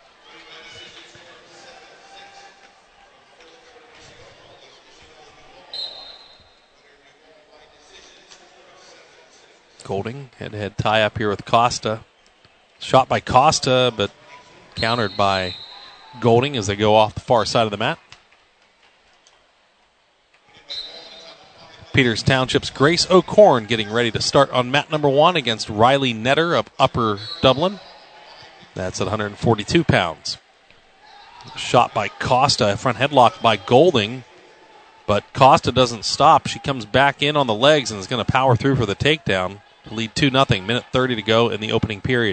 Golding, head-to-head tie up here with Costa. Shot by Costa, but countered by Golding as they go off the far side of the mat. Peters Township's Grace O'Corn getting ready to start on mat number one against Riley Netter of Upper Dublin. That's at one hundred forty-two pounds. Shot by Costa, front headlock by Golding, but Costa doesn't stop. She comes back in on the legs and is going to power through for the takedown. Lead two nothing. Minute thirty to go in the opening period.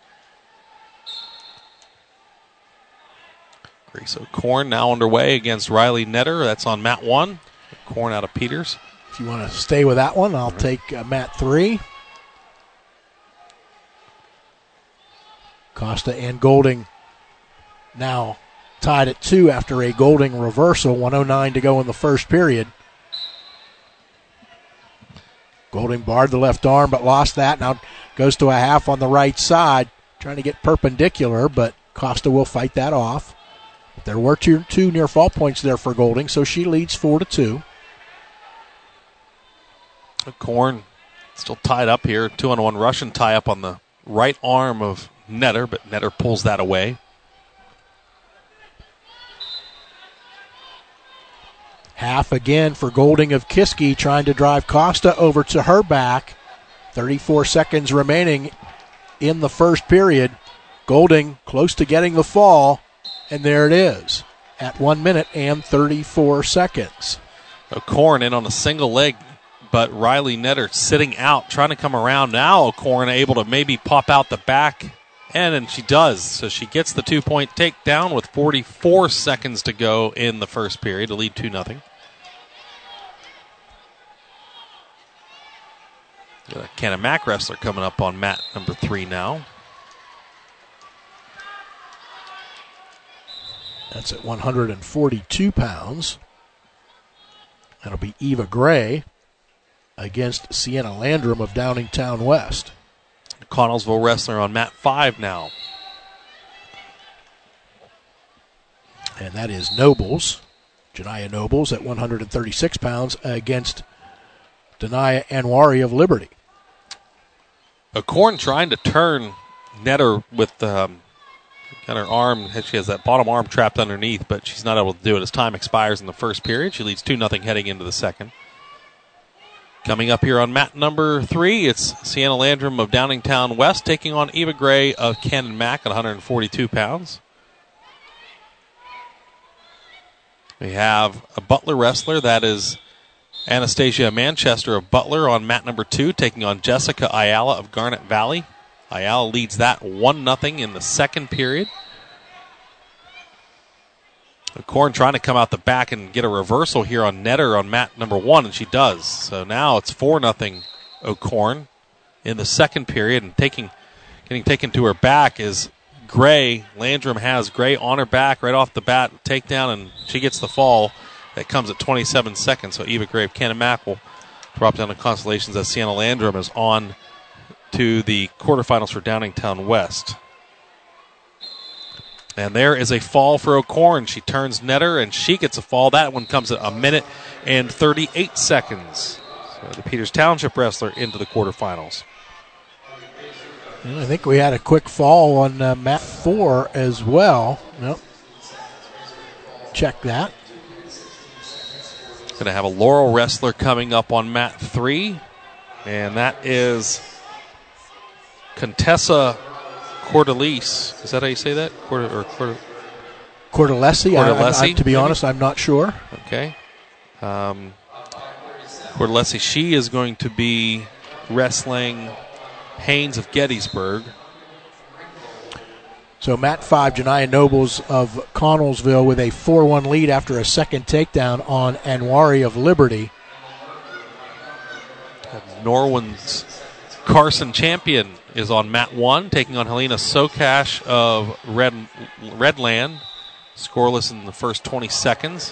Grace O'Corn now underway against Riley Netter. That's on mat one. Corn out of Peters. If you want to stay with that one, I'll right. take uh, mat three. Costa and Golding now tied at two after a Golding reversal. one oh nine to go in the first period. Golding barred the left arm but lost that. Now goes to a half on the right side. Trying to get perpendicular, but Costa will fight that off. There were two, two near fall points there for Golding, so she leads four to two. Corn still tied up here. Two on one Russian tie up on the right arm of Netter, but Netter pulls that away. Half again for Golding of Kiski, trying to drive Costa over to her back. thirty-four seconds remaining in the first period. Golding close to getting the fall, and there it is at one minute and thirty-four seconds. O'Corn in on a single leg, but Riley Netter sitting out, trying to come around. Now O'Corn able to maybe pop out the back, and, and she does. So she gets the two-point takedown with forty-four seconds to go in the first period to lead two nothing. Got a Canamac wrestler coming up on mat number three now. That's at one hundred forty-two pounds. That'll be Eva Gray against Sienna Landrum of Downingtown West. Connellsville wrestler on mat five now. And that is Nobles, Janiyah Nobles at one hundred thirty-six pounds against Denaya Anwari of Liberty. O'Korn trying to turn Netter with um, got her arm. She has that bottom arm trapped underneath, but she's not able to do it as time expires in the first period. She leads two nothing heading into the second. Coming up here on mat number three, it's Sienna Landrum of Downingtown West taking on Eva Gray of Cannon Mac at one hundred forty-two pounds. We have a Butler wrestler, that is Anastasia Manchester of Butler on mat number two, taking on Jessica Ayala of Garnet Valley. Ayala leads that one nothing in the second period. O'Korn trying to come out the back and get a reversal here on Netter on mat number one, and she does. So now it's four nothing O'Korn in the second period, and taking, getting taken to her back is Gray. Landrum has Gray on her back right off the bat, takedown, and she gets the fall. That comes at twenty-seven seconds, so Eva Gray of Cannon Mac will drop down to Constellations as Sienna Landrum is on to the quarterfinals for Downingtown West. And there is a fall for O'Korn. She turns Netter, and she gets a fall. That one comes at a minute and thirty-eight seconds. So the Peters Township wrestler into the quarterfinals. And I think we had a quick fall on uh, mat four as well. Nope. Check that. Going to have a Laurel wrestler coming up on mat three, and that is Contessa Cordelise. Is that how you say that? Cord- or Cord- Cordelesi. I, I, I, to be maybe? honest, I'm not sure. Okay. Um, Cordelesi, she is going to be wrestling Haynes of Gettysburg. So mat five, Janiyah Nobles of Connellsville with a four one lead after a second takedown on Anwari of Liberty. Norwin's Carson Champion is on mat one, taking on Helena Sokash of Red, Redland. Scoreless in the first twenty seconds.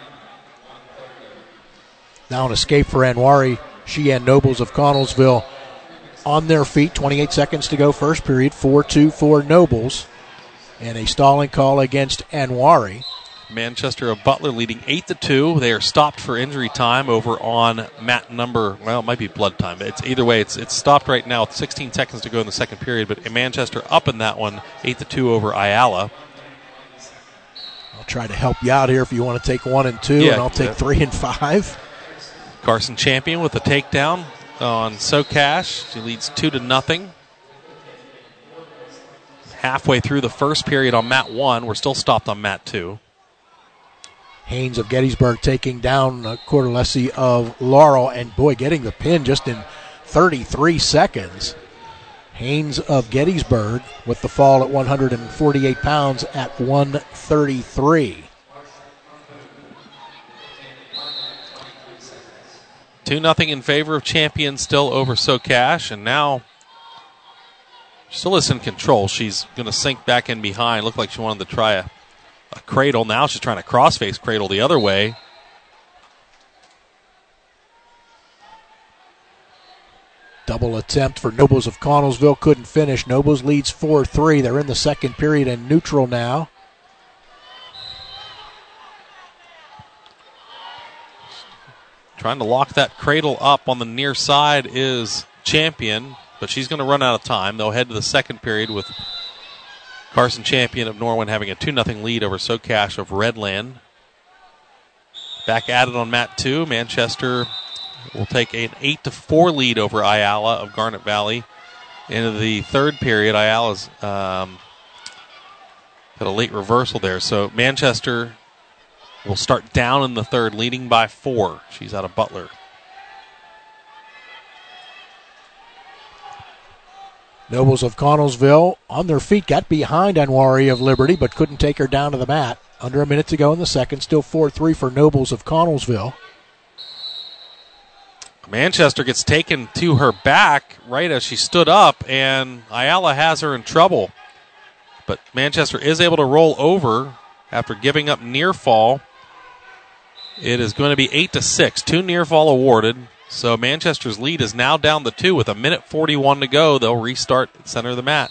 Now an escape for Anwari. She and Nobles of Connellsville on their feet. twenty-eight seconds to go first period. four two for Nobles. And a stalling call against Anwari. Manchester of Butler leading eight to two. They are stopped for injury time over on mat number, well, it might be blood time. It's either way, it's it's stopped right now with sixteen seconds to go in the second period, but Manchester up in that one, eight to two over Ayala. I'll try to help you out here if you want to take one and two, yeah, and I'll take yeah. three and five. Carson Champion with a takedown on Sokash. She leads two to nothing. Halfway through the first period on mat one. We're still stopped on mat two. Haynes of Gettysburg taking down uh, Cordelesi of Laurel, and boy, getting the pin just in thirty-three seconds. Haynes of Gettysburg with the fall at one hundred forty-eight pounds at one thirty-three. two nothing in favor of Champion still over Sokash, and now still is in control. She's going to sink back in behind. Looked like she wanted to try a, a cradle. Now she's trying to crossface cradle the other way. Double attempt for Nobles of Connellsville. Couldn't finish. Nobles leads four three. They're in the second period and neutral now. Trying to lock that cradle up on the near side is Champion, but she's going to run out of time. They'll head to the second period with Carson Champion of Norwin having a two nothing lead over Sokash of Redland. Back at it on mat two. Manchester will take an eight to four lead over Ayala of Garnet Valley. Into the third period, Ayala's um, got a late reversal there. So Manchester will start down in the third, leading by four. She's out of Butler. Nobles of Connellsville on their feet, got behind Anwari of Liberty, but couldn't take her down to the mat. Under a minute to go in the second, still four three for Nobles of Connellsville. Manchester gets taken to her back right as she stood up, and Ayala has her in trouble. But Manchester is able to roll over after giving up near fall. It is going to be eight to six. Two near fall awarded. So Manchester's lead is now down to two with a minute forty-one to go. They'll restart at center of the mat.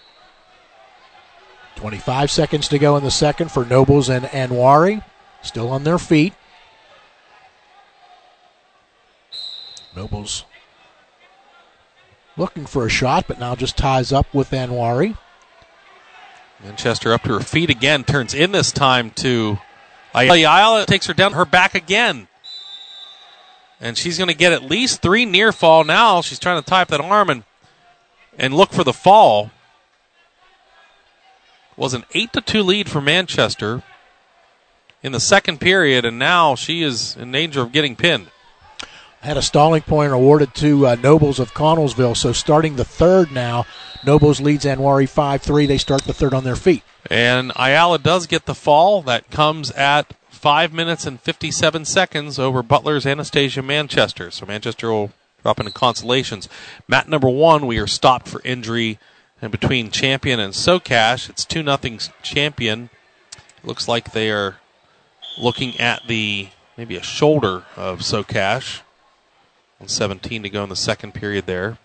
twenty-five seconds to go in the second for Nobles and Anwari. Still on their feet. Nobles looking for a shot, but now just ties up with Anwari. Manchester up to her feet again. Turns in this time to Ayala. Takes her down her back again. And she's going to get at least three near fall now. She's trying to tie up that arm and, and look for the fall. It was an eight to two lead for Manchester in the second period, and now she is in danger of getting pinned. Had a stalling point awarded to uh, Nobles of Connellsville. So starting the third now, Nobles leads Anwari five three. They start the third on their feet. And Ayala does get the fall. That comes at five minutes and fifty-seven seconds over Butler's Anastasia Manchester. So Manchester will drop into consolations. Mat number one, we are stopped for injury. And between Champion and Socash, it's two nothing Champion. Looks like they are looking at the maybe a shoulder of Socash. one seventeen to go in the second period there.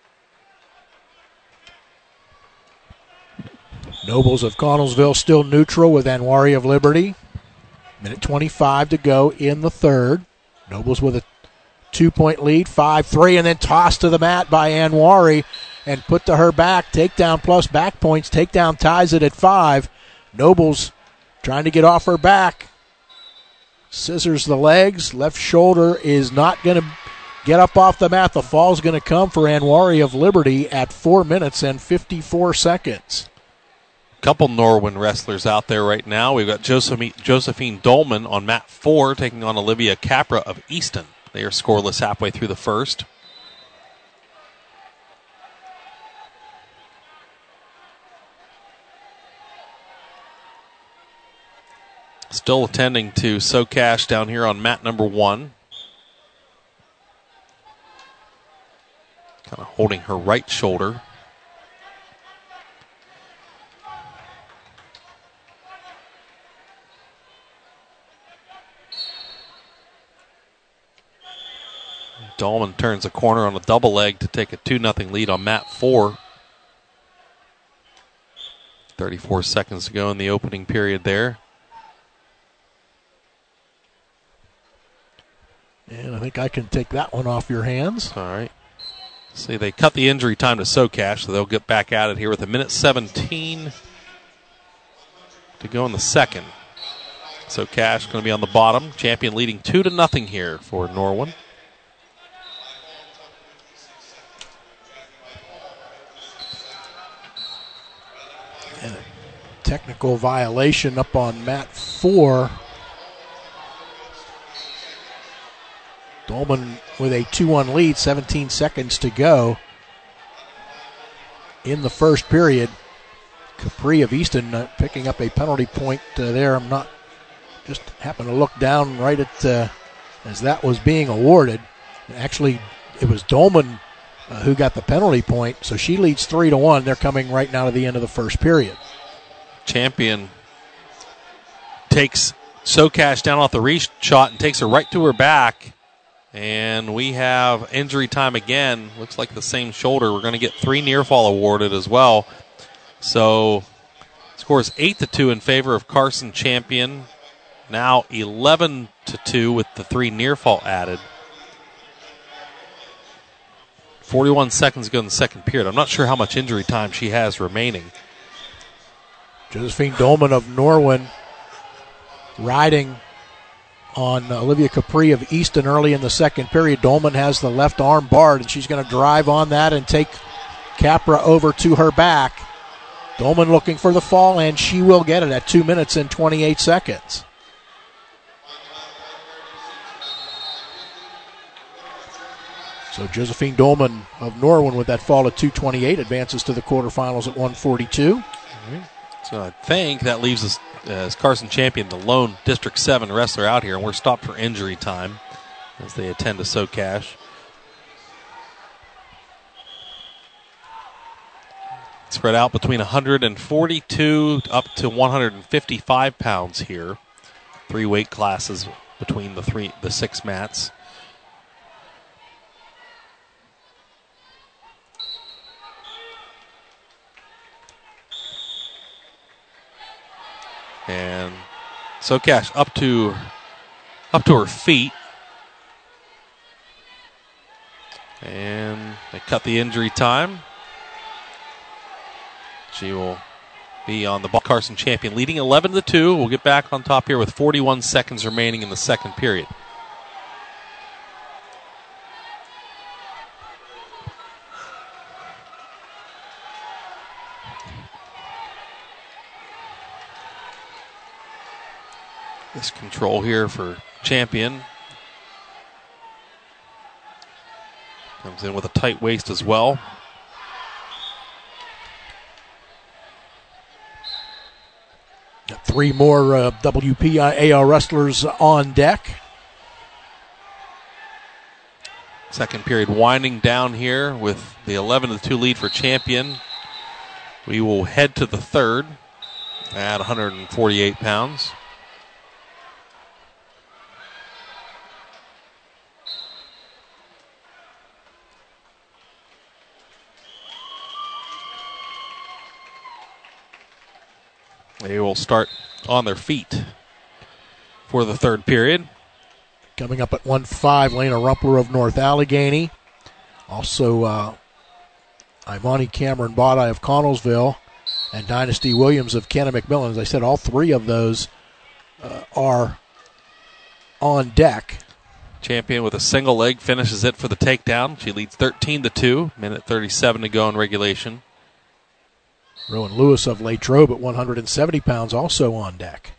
Nobles of Connellsville still neutral with Anwari of Liberty. Minute twenty-five to go in the third. Nobles with a two-point lead, five three, and then tossed to the mat by Anwari and put to her back. Takedown plus back points. Takedown ties it at five. Nobles trying to get off her back. Scissors the legs. Left shoulder is not going to get up off the mat. The fall's going to come for Anwari of Liberty at four minutes and fifty-four seconds. Couple Norwin wrestlers out there right now. We've got Josephine Dolman on mat four taking on Olivia Capra of Easton. They are scoreless halfway through the first. Still attending to Socash down here on mat number one. Kind of holding her right shoulder. Dahlman turns a corner on a double leg to take a two nothing lead on mat four. thirty-four seconds to go in the opening period there. And I think I can take that one off your hands. All right. See, they cut the injury time to Socash, so they'll get back at it here with a minute seventeen to go in the second. Socash going to be on the bottom. Champion leading two to nothing here for Norwin. And a technical violation up on mat four. Dolman with a two one lead, seventeen seconds to go in the first period. Capri of Easton uh, picking up a penalty point uh, there. I'm not, just happened to look down right at uh, as that was being awarded. Actually, it was Dolman uh, who got the penalty point, so she leads three to one. They're coming right now to the end of the first period. Champion takes Socash down off the reach shot and takes her right to her back. And we have injury time again. Looks like the same shoulder. We're going to get three near fall awarded as well. So scores eight to two in favor of Carson Champion. Now eleven to two with the three near fall added. forty-one seconds ago in the second period. I'm not sure how much injury time she has remaining. Josephine Dolman of Norwin riding on Olivia Capri of Easton early in the second period. Dolman has the left arm barred, and she's going to drive on that and take Capra over to her back. Dolman looking for the fall, and she will get it at two minutes and twenty-eight seconds. So Josephine Dolman of Norwin with that fall at two twenty-eight advances to the quarterfinals at one forty-two. Mm-hmm. So I think that leaves us as Carson Champion, the lone District seven wrestler out here, and we're stopped for injury time as they attend to Socash. spread out between one hundred forty-two up to one hundred fifty-five pounds here. Three weight classes between the three, the six mats. And Sokash up to up to her feet. And they cut the injury time. She will be on the ball. Carson Champion leading eleven to two. We'll get back on top here with forty-one seconds remaining in the second period. This control here for Champion. Comes in with a tight waist as well. Got three more uh, W P I A L wrestlers on deck. Second period winding down here with the eleven to two lead for Champion. We will head to the third at one hundred forty-eight pounds. They will start on their feet for the third period. Coming up at one five, Lena Rumpler of North Allegheny. Also, uh, Ivani Cameron Bodai of Connellsville and Dynasty Williams of Kenna McMillan. As I said, all three of those uh, are on deck. Champion with a single leg finishes it for the takedown. She leads thirteen to two, minute thirty-seven to go in regulation. Rowan Lewis of Latrobe at one hundred seventy pounds also on deck.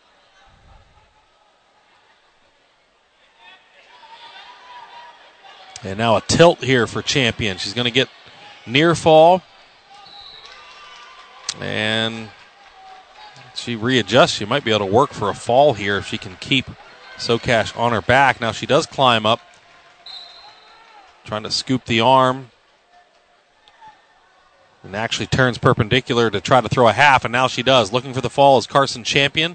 And now a tilt here for Champion. She's going to get near fall. And she readjusts. She might be able to work for a fall here if she can keep Sokash on her back. Now she does climb up. Trying to scoop the arm. And actually turns perpendicular to try to throw a half, and now she does. Looking for the fall is Carson Champion.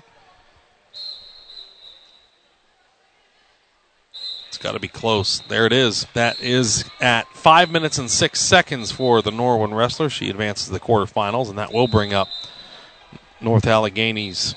It's got to be close. There it is. That is at five minutes and six seconds for the Norwin wrestler. She advances to the quarterfinals, and that will bring up North Allegheny's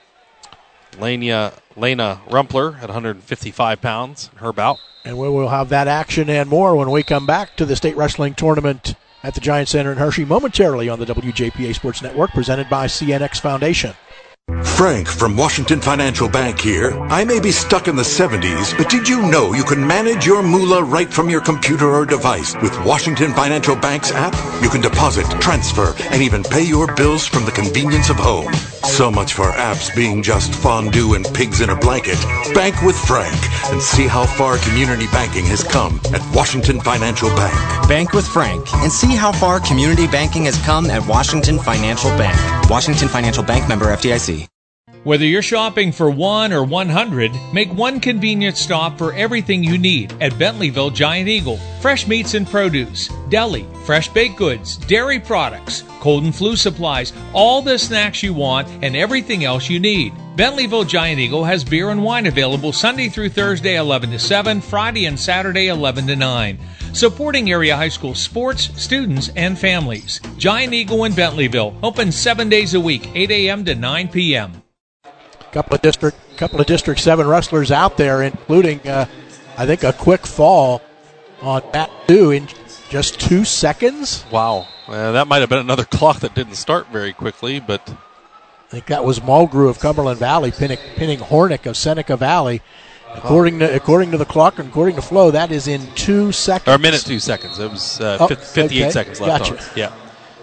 Lena, Lena Rumpler at one hundred fifty-five pounds, her bout. And we will have that action and more when we come back to the state wrestling tournament at the Giant Center in Hershey momentarily on the W J P A Sports Network, presented by C N X Foundation. Frank from Washington Financial Bank here. I may be stuck in the seventies, but did you know you can manage your moolah right from your computer or device? With Washington Financial Bank's app, you can deposit, transfer, and even pay your bills from the convenience of home. So much for apps being just fondue and pigs in a blanket. Bank with Frank and see how far community banking has come at Washington Financial Bank. Bank with Frank and see how far community banking has come at Washington Financial Bank. Washington Financial Bank, member F D I C. Whether you're shopping for one or one hundred, make one convenient stop for everything you need at Bentleyville Giant Eagle. Fresh meats and produce, deli, fresh baked goods, dairy products, cold and flu supplies, all the snacks you want and everything else you need. Bentleyville Giant Eagle has beer and wine available Sunday through Thursday eleven to seven, Friday and Saturday eleven to nine. Supporting area high school sports, students, and families. Giant Eagle in Bentleyville, open seven days a week, eight a.m. to nine p.m. Couple of district, couple of District Seven wrestlers out there, including, uh, I think, a quick fall on Matt two in just two seconds. Wow, uh, that might have been another clock that didn't start very quickly, but I think that was Mulgrew of Cumberland Valley pinning, pinning Hornick of Seneca Valley. According to according to the clock and according to Flo, that is in two seconds. Or a minute, two seconds. It was uh, oh, fifty-eight okay. seconds left Gotcha. on it. Yeah.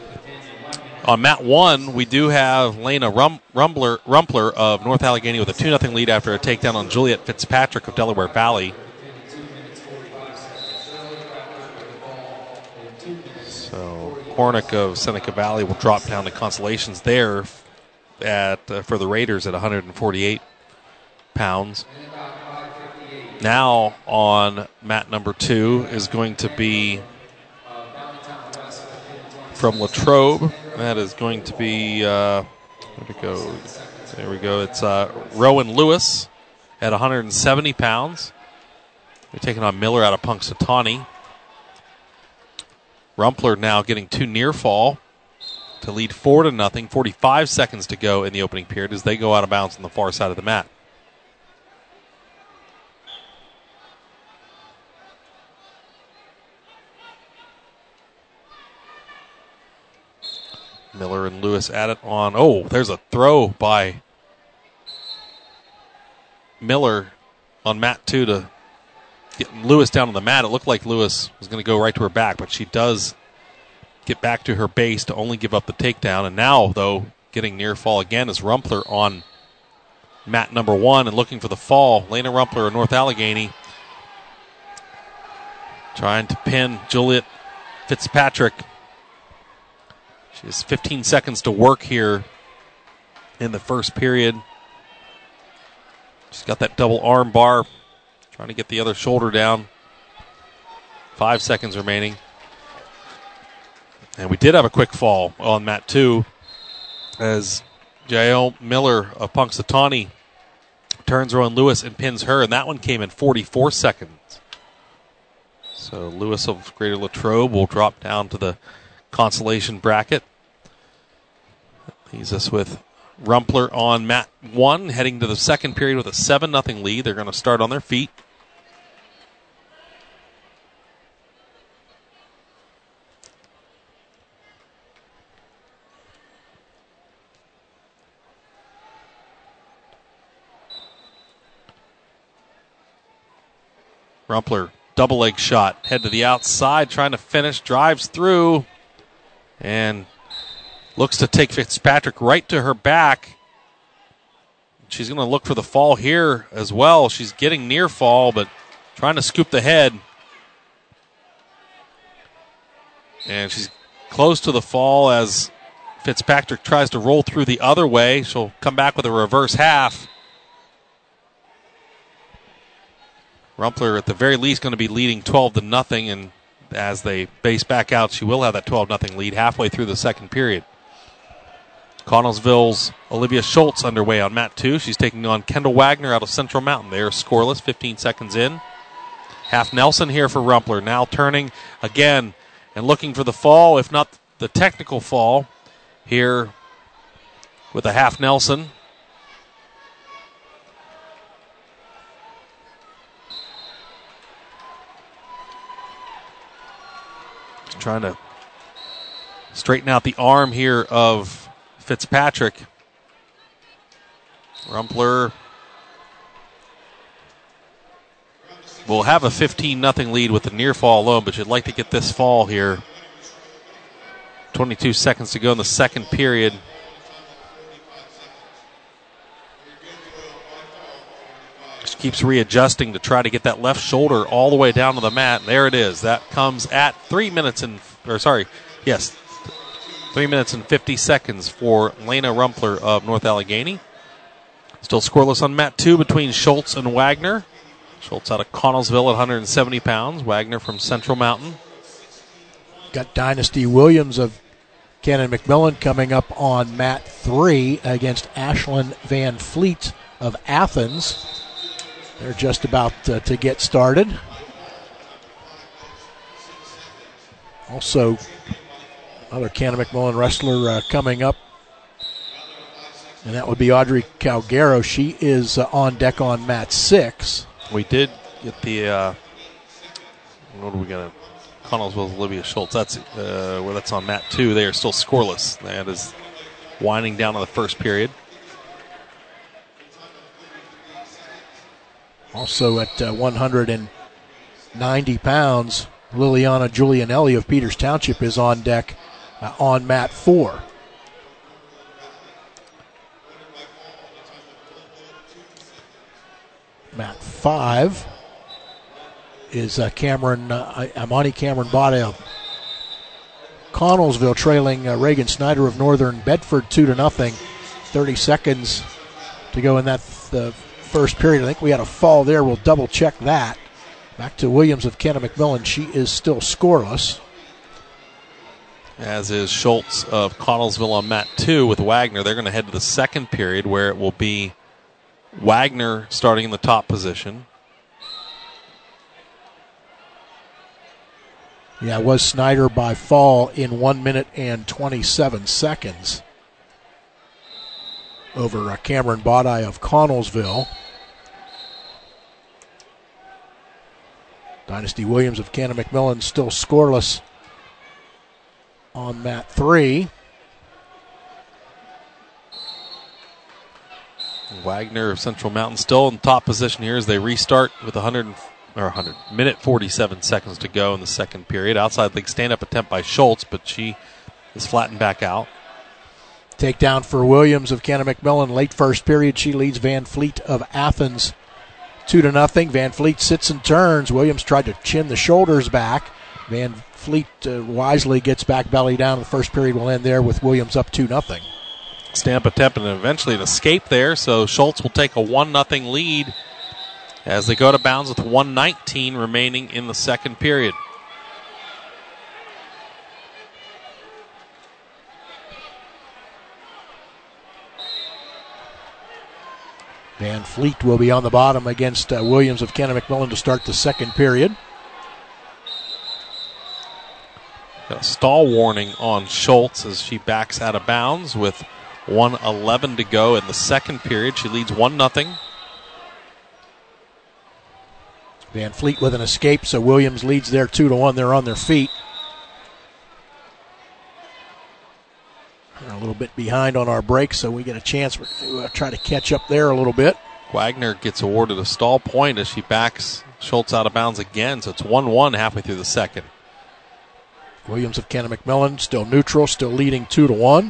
On mat one, we do have Lena Rum, Rumbler, Rumpler of North Allegheny with a two nothing lead after a takedown on Juliet Fitzpatrick of Delaware Valley. So Hornick of Seneca Valley will drop down to consolations there at uh, for the Raiders at one hundred forty-eight pounds. Now on mat number two is going to be from Latrobe. That is going to be, uh, where'd it go? There we go. It's uh, Rowan Lewis at one hundred seventy pounds. They're taking on Miller out of Punxsutawney. Rumpler now getting two near fall to lead four to nothing. forty-five seconds to go in the opening period as they go out of bounds on the far side of the mat. Miller and Lewis at it on. Oh, there's a throw by Miller on mat two to get Lewis down on the mat. It looked like Lewis was going to go right to her back, but she does get back to her base to only give up the takedown. And now, though, getting near fall again is Rumpler on mat number one and looking for the fall. Lena Rumpler of North Allegheny trying to pin Juliet Fitzpatrick. She has fifteen seconds to work here in the first period. She's got that double arm bar, trying to get the other shoulder down. Five seconds remaining. And we did have a quick fall on mat two as Jael Miller of Punxsutawney turns Rowan Lewis and pins her, and that one came in forty-four seconds. So Lewis of Greater Latrobe will drop down to the consolation bracket. Leaves us with Rumpler on mat one, heading to the second period with a seven nothing lead. They're going to start on their feet. Rumpler, double leg shot, head to the outside, trying to finish, drives through, and looks to take Fitzpatrick right to her back. She's going to look for the fall here as well. She's getting near fall, but trying to scoop the head. And she's close to the fall as Fitzpatrick tries to roll through the other way. She'll come back with a reverse half. Rumpler, at the very least, going to be leading twelve to nothing, and as they base back out, she will have that twelve nothing lead halfway through the second period. Connellsville's Olivia Schultz underway on mat two. She's taking on Kendall Wagner out of Central Mountain. They are scoreless, fifteen seconds in. Half Nelson here for Rumpler, now turning again and looking for the fall, if not the technical fall, here with a half Nelson. Trying to straighten out the arm here of Fitzpatrick. Rumpler will have a fifteen nothing lead with the near fall alone, but you'd like to get this fall here. twenty-two seconds to go in the second period. Just keeps readjusting to try to get that left shoulder all the way down to the mat. There it is. That comes at three minutes and, or sorry, yes, three minutes and fifty seconds for Lena Rumpler of North Allegheny. Still scoreless on mat two between Schultz and Wagner. Schultz out of Connellsville at one hundred seventy pounds. Wagner from Central Mountain. Got Dynasty Williams of Cannon McMillan coming up on mat three against Ashlyn Van Fleet of Athens. They're just about uh, to get started. Also, another Cannon McMillan wrestler uh, coming up, and that would be Audrey Calgaro. She is uh, on deck on mat six. We did get the, uh, what are we going to, Connellsville's Olivia Schultz. That's uh, where that's on mat two. They are still scoreless. That is winding down to the first period. Also at uh, one hundred ninety pounds, Liliana Giulianelli of Peters Township is on deck uh, on mat four. Mat five is uh, Cameron, uh, Amani Cameron Bade of Connellsville trailing uh, Reagan Snyder of Northern Bedford two to nothing. thirty seconds to go in that the first period. I think we had a fall there. We'll double check that. Back to Williams of Cannon McMillan. She is still scoreless. as is Schultz of Connellsville on mat two with Wagner. They're going to head to the second period where it will be Wagner starting in the top position. Yeah, it was Snyder by fall in one minute and twenty-seven seconds over uh, Cameron Bodie of Connellsville. Dynasty Williams of Cannon McMillan still scoreless on mat three. Wagner of Central Mountain still in top position here as they restart with one hundred or one hundred minute forty-seven seconds to go in the second period. Outside league stand-up attempt by Schultz, but she is flattened back out. Takedown for Williams of Cannon McMillan. Late first period, she leads Van Fleet of Athens two to nothing. Van Fleet sits and turns. Williams tried to chin the shoulders back. Van Fleet uh, wisely gets back belly down. The first period will end there with Williams up two nothing. Stamp attempt and eventually an escape there, so Schultz will take a one nothing lead as they go to bounds with one nineteen remaining in the second period. Van Fleet will be on the bottom against uh, Williams of Cannon McMillan to start the second period. Got a stall warning on Schultz as she backs out of bounds with one eleven to go in the second period. She leads one nothing. Van Fleet with an escape, so Williams leads there two to one. They're on their feet. We're a little bit behind on our break, so we get a chance to uh, try to catch up there a little bit. Wagner gets awarded a stall point as she backs Schultz out of bounds again, so it's one one halfway through the second. Williams of Cannon McMillan still neutral, still leading two to one.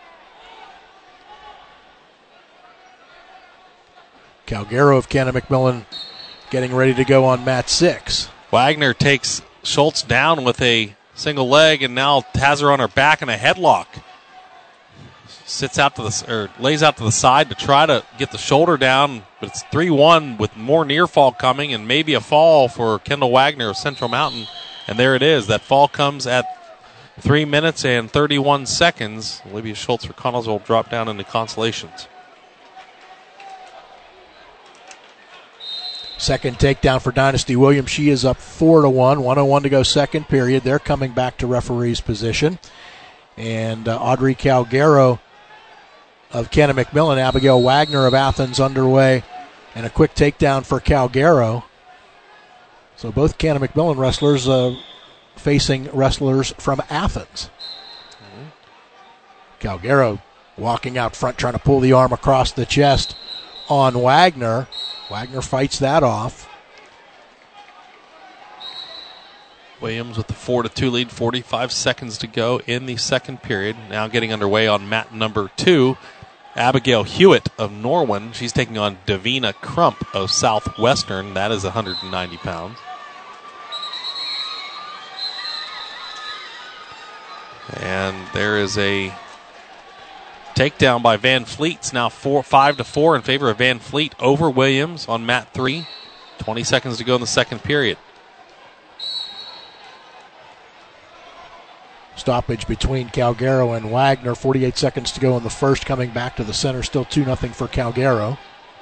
Calgaro of Cannon McMillan getting ready to go on mat six. Wagner takes Schultz down with a single leg and now has her on her back in a headlock. Sits out to the or lays out to the side to try to get the shoulder down, but it's three one with more near fall coming and maybe a fall for Kendall Wagner of Central Mountain. And there it is. That fall comes at three minutes and thirty-one seconds. Olivia Schultz for Connellsville will drop down into consolations. Second takedown for Dynasty Williams. She is up four to one. one oh one to go second period. They're coming back to referee's position. And uh, Audrey Calgaro of Cannon McMillan, Abigail Wagner of Athens underway, and a quick takedown for Calgaro. So both Cannon McMillan wrestlers uh, facing wrestlers from Athens. Mm-hmm. Calgaro walking out front, trying to pull the arm across the chest on Wagner. Wagner fights that off. Williams with the four to two lead, forty-five seconds to go in the second period. Now getting underway on mat number two. Abigail Hewitt of Norwin. She's taking on Davina Crump of Southwestern. That is one hundred ninety pounds. And there is a takedown by Van Fleet. It's now four, five to four in favor of Van Fleet over Williams on mat three. twenty seconds to go in the second period. Stoppage between Calgaro and Wagner. forty-eight seconds to go in the first. Coming back to the center. Still two nothing for Calgaro.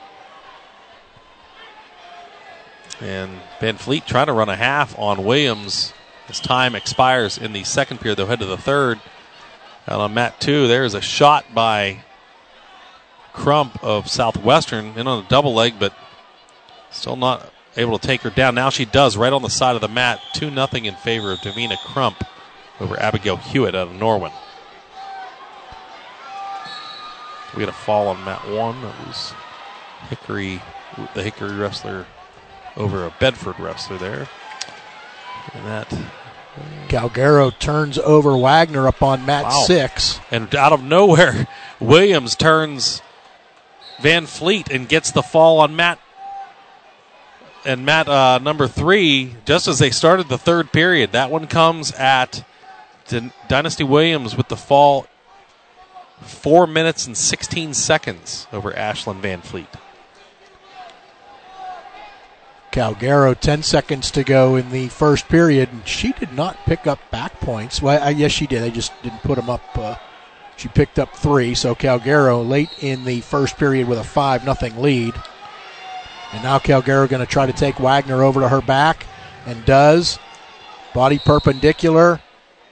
And Van Fleet trying to run a half on Williams. As time expires in the second period, they'll head to the third. And on mat two, there's a shot by Crump of Southwestern in on a double leg, but still not able to take her down. Now she does right on the side of the mat. two nothing in favor of Davina Crump over Abigail Hewitt out of Norwin. We had a fall on mat one. That was Hickory, the Hickory wrestler over a Bedford wrestler there. And that Calgaro turns over Wagner up on mat wow. six. And out of nowhere, Williams turns Van Fleet and gets the fall on mat and mat uh, number three just as they started the third period. That one comes at D- Dynasty Williams with the fall four minutes and sixteen seconds over Ashlyn Van Fleet. Calgaro, ten seconds to go in the first period, and she did not pick up back points. Well, I, yes, she did. They just didn't put them up. Uh, she picked up three, so Calgaro late in the first period with a five nothing lead. And now Calgaro going to try to take Wagner over to her back, and does. Body perpendicular.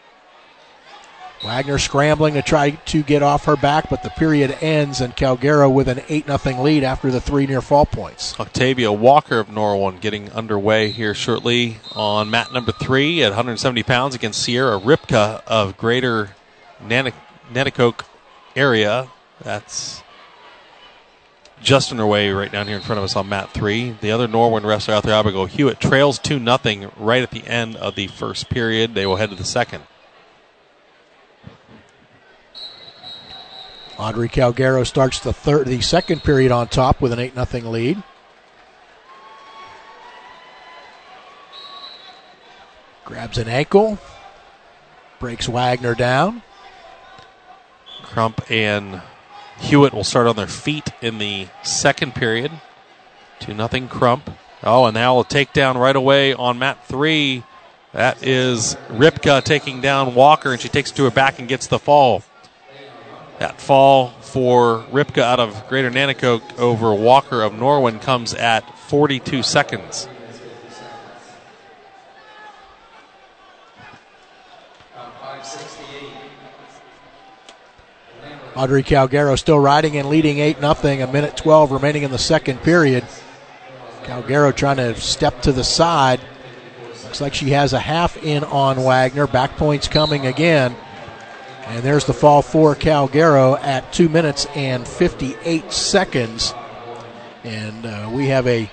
Wagner scrambling to try to get off her back, but the period ends, and Calgaro with an eight nothing lead after the three near fall points. Octavia Walker of Norwin getting underway here shortly on mat number three at one hundred seventy pounds against Sierra Ripka of Greater Nanticoke area. That's just underway right down here in front of us on mat three. The other Norwin wrestler out there, Abigail Hewitt, trails two nothing right at the end of the first period. They will head to the second. Audrey Calgaro starts the third, the second period on top with an eight nothing lead. Grabs an ankle, breaks Wagner down. Crump and Hewitt will start on their feet in the second period. two nothing Crump. Oh, and now a takedown right away on mat three. That is Ripka taking down Walker, and she takes it to her back and gets the fall. That fall for Ripka out of Greater Nanticoke over Walker of Norwin comes at forty-two seconds. Audrey Calgaro still riding and leading eight nothing. A minute twelve remaining in the second period. Calgaro trying to step to the side. Looks like she has a half in on Wagner. Back points coming again. And there's the fall for Calgaro at two minutes and fifty-eight seconds. And uh, we have a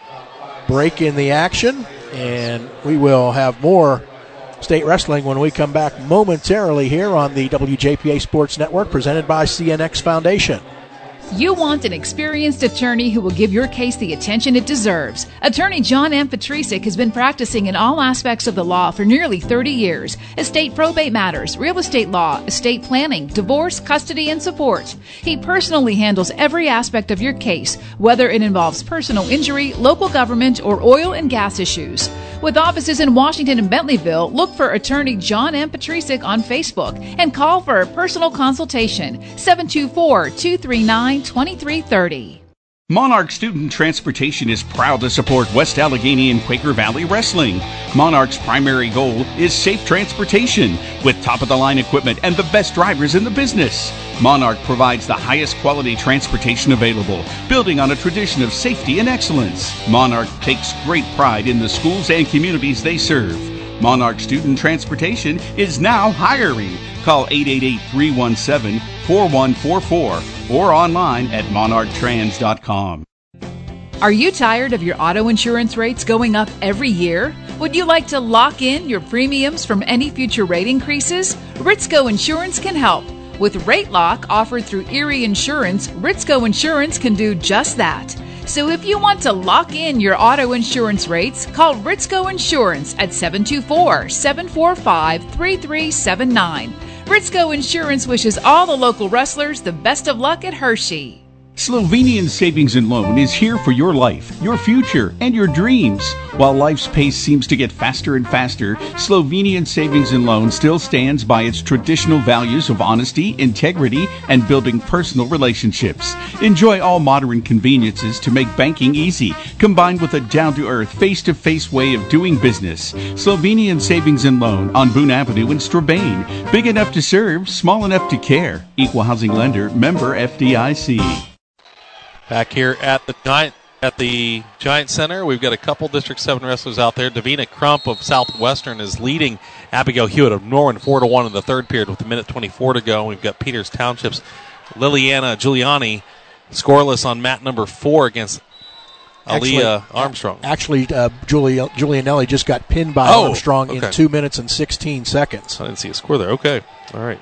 break in the action. And we will have more state wrestling when we come back momentarily here on the W J P A Sports Network, presented by C N X Foundation. You want an experienced attorney who will give your case the attention it deserves. Attorney John M. Petrisic has been practicing in all aspects of the law for nearly thirty years. Estate probate matters, real estate law, estate planning, divorce, custody, and support. He personally handles every aspect of your case, whether it involves personal injury, local government, or oil and gas issues. With offices in Washington and Bentleyville, look for Attorney John M. Petrisic on Facebook and call for a personal consultation, seven two four, two three nine, two three three zero. Monarch Student Transportation is proud to support West Allegheny and Quaker Valley Wrestling. Monarch's primary goal is safe transportation with top-of-the-line equipment and the best drivers in the business. Monarch provides the highest quality transportation available, building on a tradition of safety and excellence. Monarch takes great pride in the schools and communities they serve. Monarch Student Transportation is now hiring. Call eight eight eight, three one seven, four one four four or online at monarch trans dot com. Are you tired of your auto insurance rates going up every year? Would you like to lock in your premiums from any future rate increases? Ritzco Insurance can help. With Rate Lock offered through Erie Insurance, Ritzco Insurance can do just that. So if you want to lock in your auto insurance rates, call Ritzco Insurance at seven two four, seven four five, three three seven nine. Ritzco Insurance wishes all the local wrestlers the best of luck at Hershey. Slovenian Savings and Loan is here for your life, your future, and your dreams. While life's pace seems to get faster and faster, Slovenian Savings and Loan still stands by its traditional values of honesty, integrity, and building personal relationships. Enjoy all modern conveniences to make banking easy, combined with a down-to-earth, face-to-face way of doing business. Slovenian Savings and Loan on Boone Avenue in Strabane. Big enough to serve, small enough to care. Equal housing lender, member F D I C. Back here at the Giant at the Giant Center, we've got a couple District seven wrestlers out there. Davina Crump of Southwestern is leading Abigail Hewitt of Norwin four to one in the third period with a minute twenty-four to go. We've got Peters Township's Liliana Giuliani scoreless on mat number four against Aaliyah Armstrong. Actually, uh, Julia, Giulianelli just got pinned by oh, Armstrong okay. in two minutes and sixteen seconds. I didn't see a score there. Okay. All right.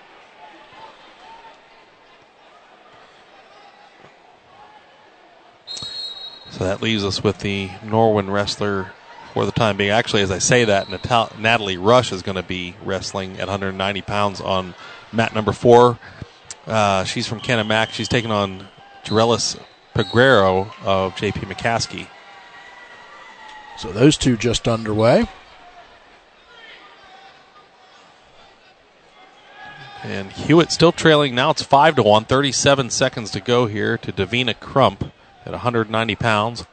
So that leaves us with the Norwin wrestler for the time being. Actually, as I say that, Natal- Natalie Rush is going to be wrestling at one hundred ninety pounds on mat number four. Uh, she's from Kennebec. She's taking on Jarelis Peguero of J P McCaskey. So those two just underway. And Hewitt still trailing now. It's five to one. thirty-seven seconds to go here to Davina Crump at one hundred ninety pounds.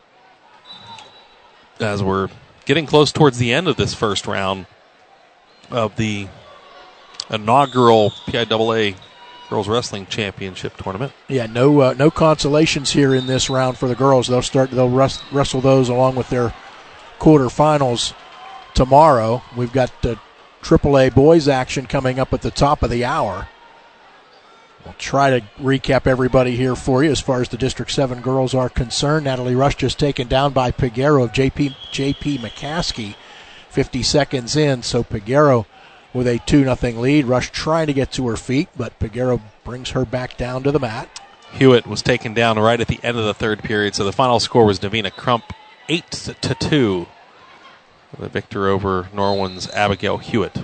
As we're getting close towards the end of this first round of the inaugural P I A A Girls Wrestling Championship Tournament. Yeah, no uh, no consolations here in this round for the girls. They'll start. They'll rest, wrestle those along with their quarterfinals tomorrow. We've got uh, triple A boys action coming up at the top of the hour. We'll try to recap everybody here for you as far as the District seven girls are concerned. Natalie Rush just taken down by Peguero of J P J P McCaskey fifty seconds in, so Peguero with a two nothing lead. Rush trying to get to her feet, but Peguero brings her back down to the mat. Hewitt was taken down right at the end of the third period, so the final score was Davina Crump eight to two. The victor over Norwin's Abigail Hewitt.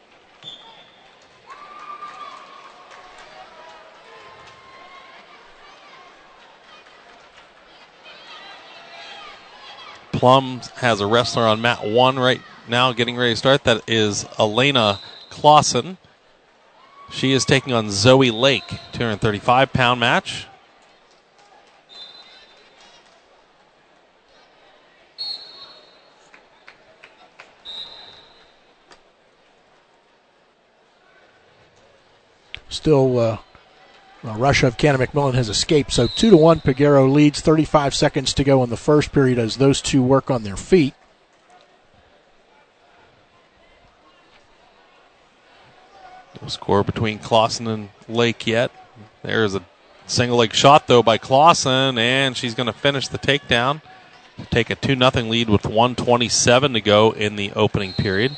Plum has a wrestler on mat one right now getting ready to start. That is Elena Clausen. She is taking on Zoe Lake, two hundred thirty-five pound match. Still, uh, well, Russia of Cannon McMillan has escaped, so two to one. Peguero leads. thirty-five seconds to go in the first period as those two work on their feet. No score between Clausen and Lake yet. There's a single leg shot though by Clausen, and she's going to finish the takedown to take a two nothing lead with one twenty-seven to go in the opening period.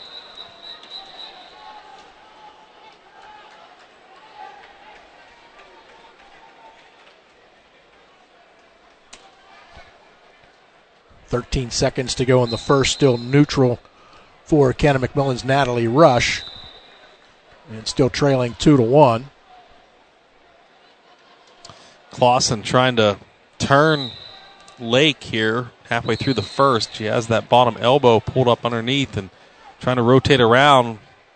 thirteen seconds to go in the first, still neutral for Cannon McMillan's Natalie Rush. And still trailing two to one. Clausen trying to turn Lake here halfway through the first. She has that bottom elbow pulled up underneath and trying to rotate around.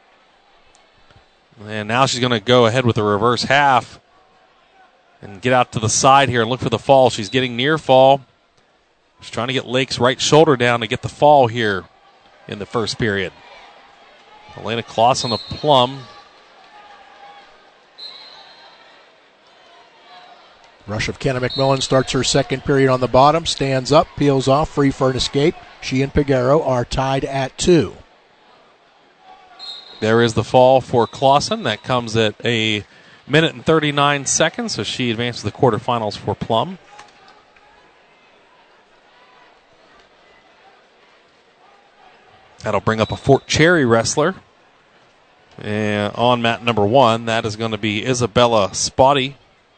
And now she's going to go ahead with a reverse half and get out to the side here and look for the fall. She's getting near fall. She's trying to get Lake's right shoulder down to get the fall here in the first period. Elena Clausen of Plum. Rush of Cannon McMillan starts her second period on the bottom, stands up, peels off, free for an escape. She and Peguero are tied at two. There is the fall for Clausen. That comes at a minute and thirty-nine seconds, so she advances to the quarterfinals for Plum. That'll bring up a Fort Cherry wrestler. And on mat number one, that is going to be Isabella Spotty.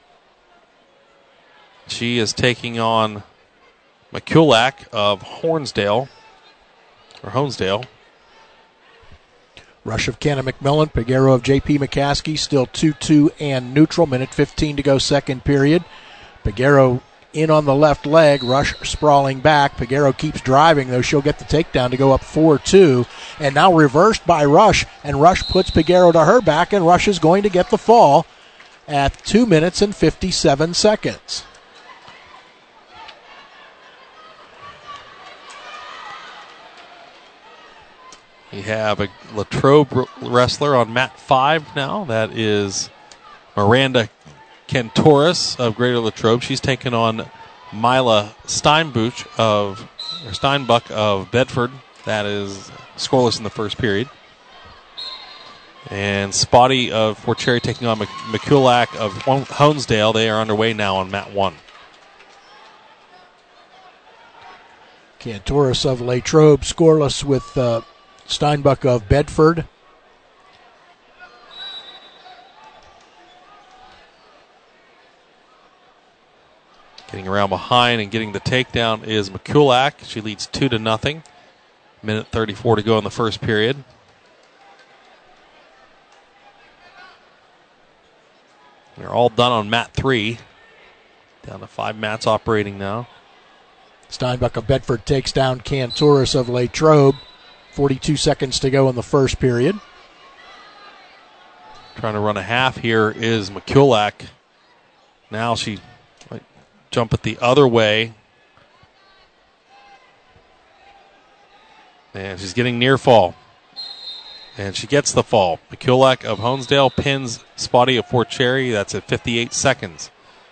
She is taking on McCulloch of Hornsdale, or Honesdale. Rush of Cannon McMillan, Peguero of J P McCaskey, still two two and neutral. Minute fifteen to go, second period. Peguero in on the left leg, Rush sprawling back. Peguero keeps driving, though she'll get the takedown to go up four two. And now reversed by Rush, and Rush puts Peguero to her back, and Rush is going to get the fall at two minutes and fifty-seven seconds. We have a Latrobe wrestler on mat five now. That is Miranda Cantoris of Greater Latrobe. She's taken on Mila Steinbuch of or Steinbuck of Bedford. That is scoreless in the first period. And Spotty of Fort Cherry taking on McCulloch of Honesdale. They are underway now on mat one. Cantoris of Latrobe scoreless with uh, Steinbuck of Bedford. Getting around behind and getting the takedown is McCulloch. She leads two to nothing. Minute thirty-four to go in the first period. They're all done on mat three. Down to five mats operating now. Steinbach of Bedford takes down Cantoris of Latrobe. forty-two seconds to go in the first period. Trying to run a half here is McCulloch. Now she might jump it the other way. And she's getting near fall. And she gets the fall. McCulloch of Honesdale pins Spotty of Fort Cherry. That's at fifty-eight seconds.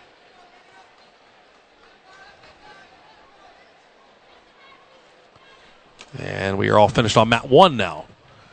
And we are all finished on mat one now.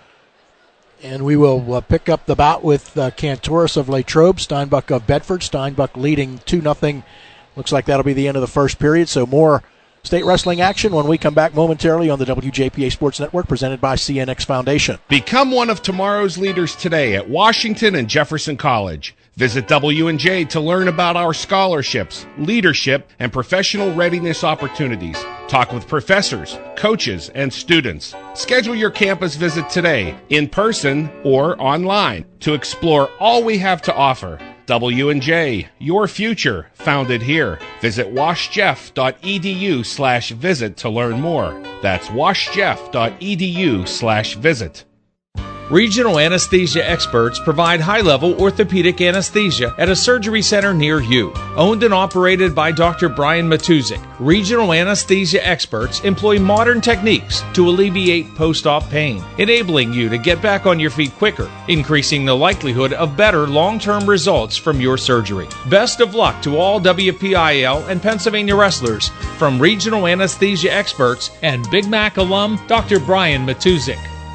And we will uh, pick up the bout with uh, Cantoris of Latrobe, Steinbach of Bedford. Steinbach leading two nothing. Looks like that'll be the end of the first period. So more state wrestling action when we come back momentarily on the W J P A Sports Network, presented by C N X Foundation. Become one of tomorrow's leaders today at Washington and Jefferson College. Visit W and J to learn about our scholarships, leadership, and professional readiness opportunities. Talk with professors, coaches, and students. Schedule your campus visit today, in person or online, to explore all we have to offer. W and J, your future, founded here. Visit washjeff.edu slash visit to learn more. That's washjeff.edu slash visit. Regional anesthesia experts provide high-level orthopedic anesthesia at a surgery center near you. Owned and operated by Doctor Brian Matuzik, regional anesthesia experts employ modern techniques to alleviate post-op pain, enabling you to get back on your feet quicker, increasing the likelihood of better long-term results from your surgery. Best of luck to all W P I L and Pennsylvania wrestlers from regional anesthesia experts and Big Mac alum Doctor Brian Matuzik.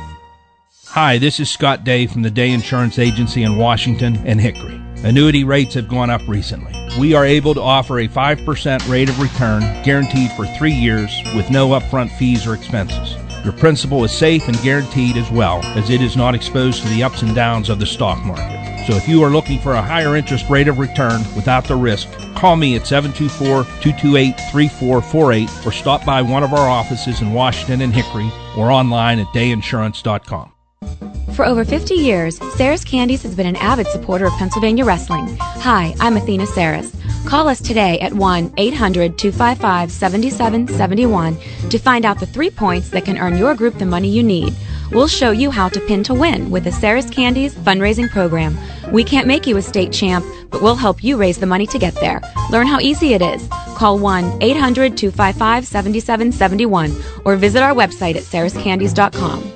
Hi, this is Scott Day from the Day Insurance Agency in Washington and Hickory. Annuity rates have gone up recently. We are able to offer a five percent rate of return guaranteed for three years with no upfront fees or expenses. Your principal is safe and guaranteed as well, as it is not exposed to the ups and downs of the stock market. So if you are looking for a higher interest rate of return without the risk, call me at seven two four, two two eight, three four four eight or stop by one of our offices in Washington and Hickory or online at day insurance dot com. For over fifty years, Sarah's Candies has been an avid supporter of Pennsylvania wrestling. Hi, I'm Athena Saris. Call us today at one eight hundred, two five five, seven seven seven one to find out the three points that can earn your group the money you need. We'll show you how to pin to win with the Sarah's Candies fundraising program. We can't make you a state champ, but we'll help you raise the money to get there. Learn how easy it is. Call one eight hundred, two five five, seven seven seven one or visit our website at saras candies dot com.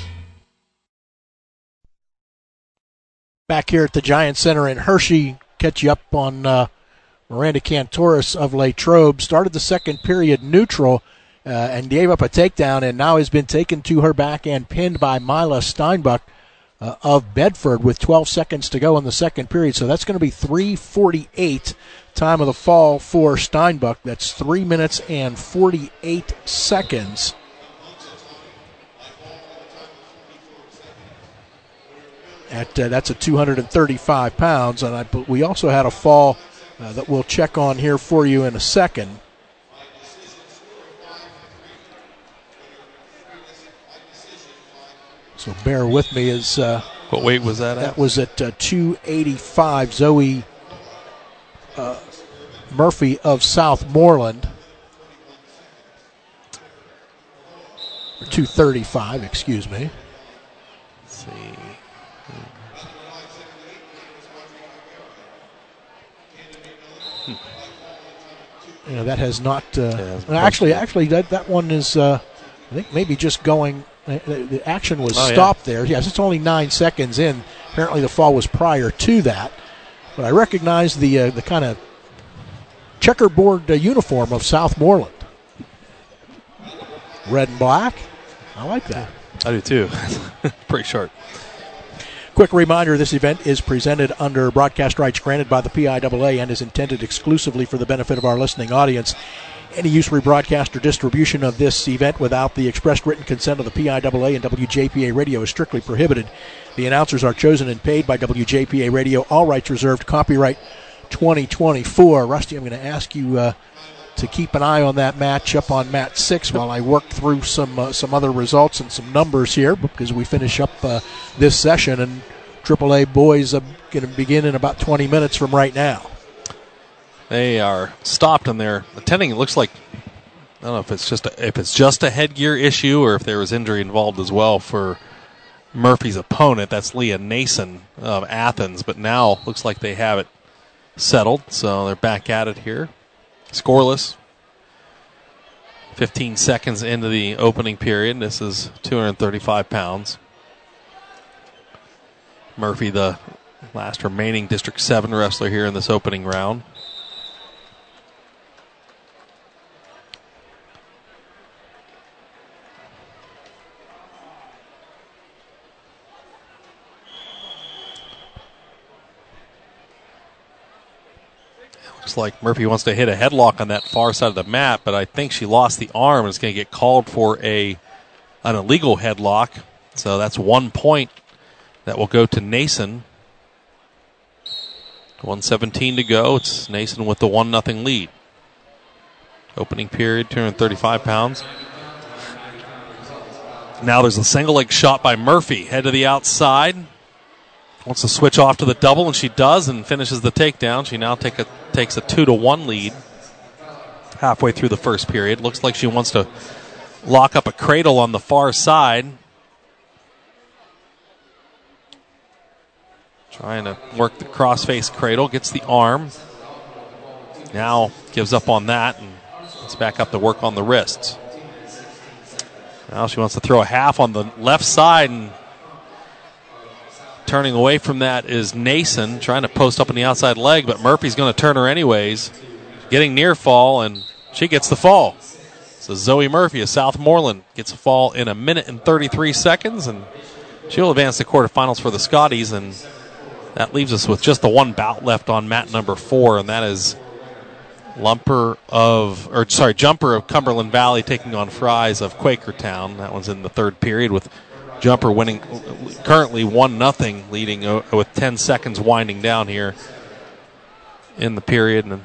Back here at the Giant Center in Hershey, catch you up on uh, Miranda Cantoris of Latrobe. Started the second period neutral uh, and gave up a takedown, and now has been taken to her back and pinned by Mila Steinbach uh, of Bedford with twelve seconds to go in the second period. So that's going to be three forty-eight time of the fall for Steinbach. That's three minutes and forty-eight seconds. At, uh, that's at two hundred thirty-five pounds, and I, but we also had a fall uh, that we'll check on here for you in a second. So bear with me as uh, what weight was that at? That was at uh, two eighty-five. Zoe uh, Murphy of Southmoreland. Or two thirty-five, excuse me. Let's see. You know, that has not. Uh, yeah, actually, actually, that that one is. Uh, I think maybe just going. Uh, the action was oh, stopped yeah. there. Yes, it's only nine seconds in. Apparently, the fall was prior to that. But I recognize the uh, the kind of checkerboard uh, uniform of Southmoreland. Red and black. I like that. I do too. Pretty short. Quick reminder, this event is presented under broadcast rights granted by the P I A A and is intended exclusively for the benefit of our listening audience. Any use, rebroadcast, or distribution of this event without the expressed written consent of the P I A A and W J P A Radio is strictly prohibited. The announcers are chosen and paid by W J P A Radio. All rights reserved. Copyright twenty twenty-four. Rusty, I'm going to ask you uh, to keep an eye on that match up on mat six while I work through some uh, some other results and some numbers here, because we finish up uh, this session, and triple A boys are going to begin in about twenty minutes from right now. They are stopped and they're attending. It looks like I don't know if it's just a, if it's just a headgear issue or if there was injury involved as well for Murphy's opponent. That's Leah Nason of Athens, but now looks like they have it settled, so they're back at it here. Scoreless. fifteen seconds into the opening period. This is two hundred thirty-five pounds. Murphy, the last remaining District seven wrestler here in this opening round. Looks like Murphy wants to hit a headlock on that far side of the mat, but I think she lost the arm and is going to get called for a an illegal headlock. So that's one point that will go to Nason. one seventeen to go. It's Nason with the one nothing lead. Opening period, two hundred thirty-five pounds. Now there's a single leg shot by Murphy. Head to the outside. Wants to switch off to the double, and she does, and finishes the takedown. She now take a, takes a two to one lead halfway through the first period. Looks like she wants to lock up a cradle on the far side. Trying to work the crossface cradle, gets the arm. Now gives up on that, and it's back up to work on the wrists. Now she wants to throw a half on the left side, and turning away from that is Nason, trying to post up on the outside leg, but Murphy's going to turn her anyways. Getting near fall, and she gets the fall. So Zoe Murphy of Southmoreland gets a fall in a minute and thirty-three seconds, and she'll advance to quarterfinals for the Scotties, and that leaves us with just the one bout left on mat number four, and that is Lumper of, or sorry, Jumper of Cumberland Valley taking on Fries of Quakertown. That one's in the third period with Jumper winning currently one nothing, leading uh, with ten seconds winding down here in the period. And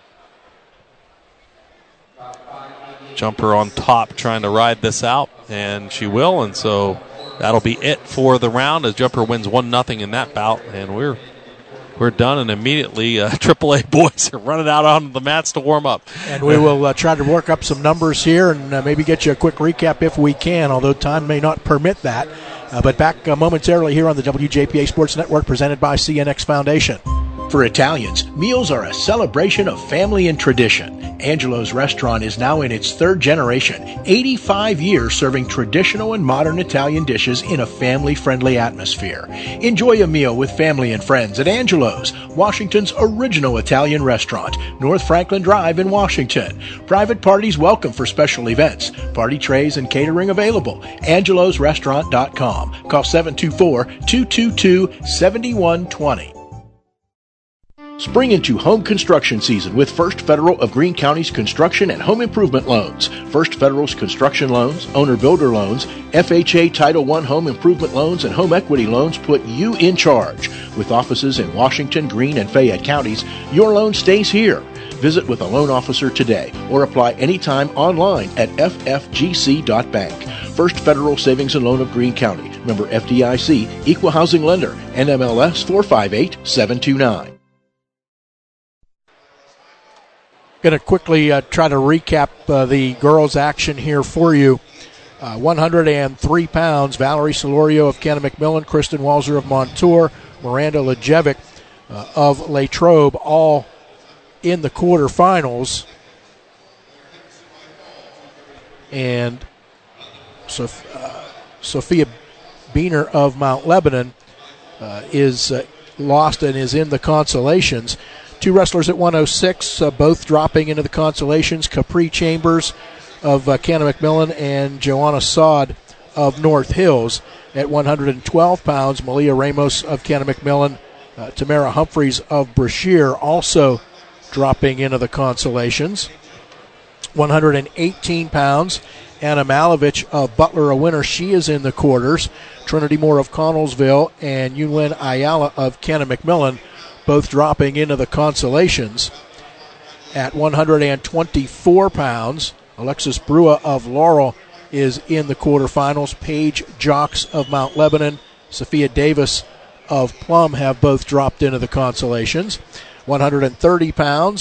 Jumper on top trying to ride this out, and she will, and so that'll be it for the round as Jumper wins one nothing in that bout, and we're we're done, and immediately uh, triple A boys are running out on the mats to warm up. And we will uh, try to work up some numbers here and uh, maybe get you a quick recap if we can, although time may not permit that. Uh, but back uh, momentarily here on the W J P A Sports Network, presented by C N X Foundation. For Italians, meals are a celebration of family and tradition. Angelo's Restaurant is now in its third generation, eighty-five years serving traditional and modern Italian dishes in a family-friendly atmosphere. Enjoy a meal with family and friends at Angelo's, Washington's original Italian restaurant, North Franklin Drive in Washington. Private parties welcome for special events. Party trays and catering available. angelos restaurant dot com. Call seven two four, two two two, seven one two zero. Spring into home construction season with First Federal of Greene County's construction and home improvement loans. First Federal's construction loans, owner-builder loans, F H A Title one home improvement loans, and home equity loans put you in charge. With offices in Washington, Greene, and Fayette counties, your loan stays here. Visit with a loan officer today or apply anytime online at f f g c dot bank. First Federal Savings and Loan of Greene County. Member F D I C, Equal Housing Lender, N M L S four five eight seven two nine. Going to quickly uh, try to recap uh, the girls' action here for you. Uh, one hundred three pounds, Valerie Solorio of Cannon-McMillan, Kristen Walzer of Montour, Miranda Lejevic uh, of Latrobe, all in the quarterfinals. And Sof- uh, Sophia Beener of Mount Lebanon uh, is uh, lost and is in the consolations. Two wrestlers at one oh six, uh, both dropping into the consolations. Capri Chambers of uh, Cannon-McMillan and Joanna Sod of North Hills. At one hundred twelve pounds, Malia Ramos of Cannon-McMillan, uh, Tamara Humphreys of Brashear also dropping into the consolations. one hundred eighteen pounds, Anna Malovich of Butler, a winner. She is in the quarters. Trinity Moore of Connellsville and Yunlin Ayala of Cannon-McMillan both dropping into the consolations. At one hundred twenty-four pounds, Alexis Brua of Laurel is in the quarterfinals. Paige Jocks of Mount Lebanon, Sophia Davis of Plum have both dropped into the consolations. one hundred thirty pounds,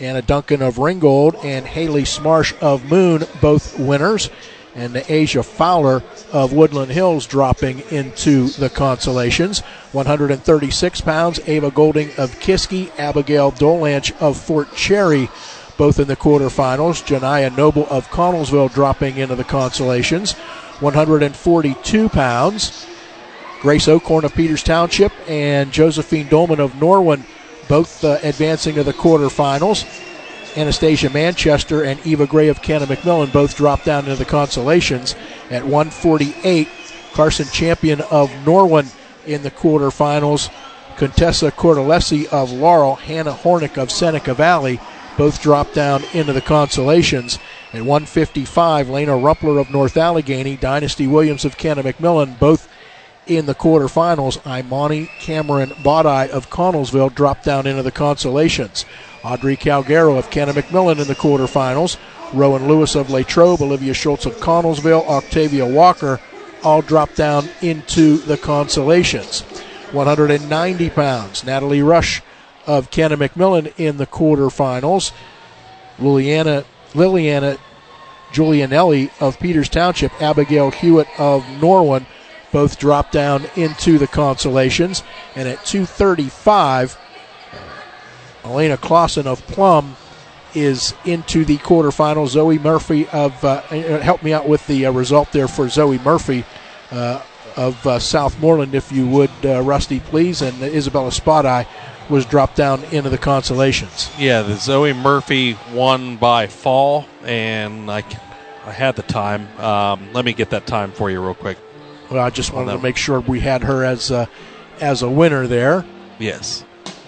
Anna Duncan of Ringgold and Haley Smarsh of Moon, both winners. And Asia Fowler of Woodland Hills dropping into the consolations. one hundred thirty-six pounds, Ava Golding of Kiski, Abigail Dolanch of Fort Cherry, both in the quarterfinals. Janiyah Noble of Connellsville dropping into the consolations. one hundred forty-two pounds, Grace Oakhorn of Peters Township and Josephine Dolman of Norwin, both uh, advancing to the quarterfinals. Anastasia Manchester and Eva Gray of Canna McMillan both dropped down into the consolations. At one forty-eight, Carson Champion of Norwin in the quarterfinals. Contessa Cordelesi of Laurel, Hannah Hornick of Seneca Valley both dropped down into the consolations. At one fifty-five, Lena Rumpler of North Allegheny, Dynasty Williams of Canna McMillan both in the quarterfinals. Imani Cameron Bodai of Connellsville dropped down into the consolations. Audrey Calgaro of Canna McMillan in the quarterfinals. Rowan Lewis of Latrobe, Olivia Schultz of Connellsville, Octavia Walker all dropped down into the consolations. one hundred ninety pounds, Natalie Rush of Canna McMillan in the quarterfinals. Liliana, Liliana Giulianelli of Peters Township, Abigail Hewitt of Norwin both dropped down into the consolations. And at two thirty-five, Elena Clausen of Plum is into the quarterfinals. Zoe Murphy of, uh, help me out with the uh, result there for Zoe Murphy uh, of uh, Southmoreland, if you would, uh, Rusty, please. And Isabella Spadai was dropped down into the consolations. Yeah, the Zoe Murphy won by fall, and I, I had the time. Um, let me get that time for you real quick. Well, I just wanted to make sure we had her as uh, as a winner there. Yes.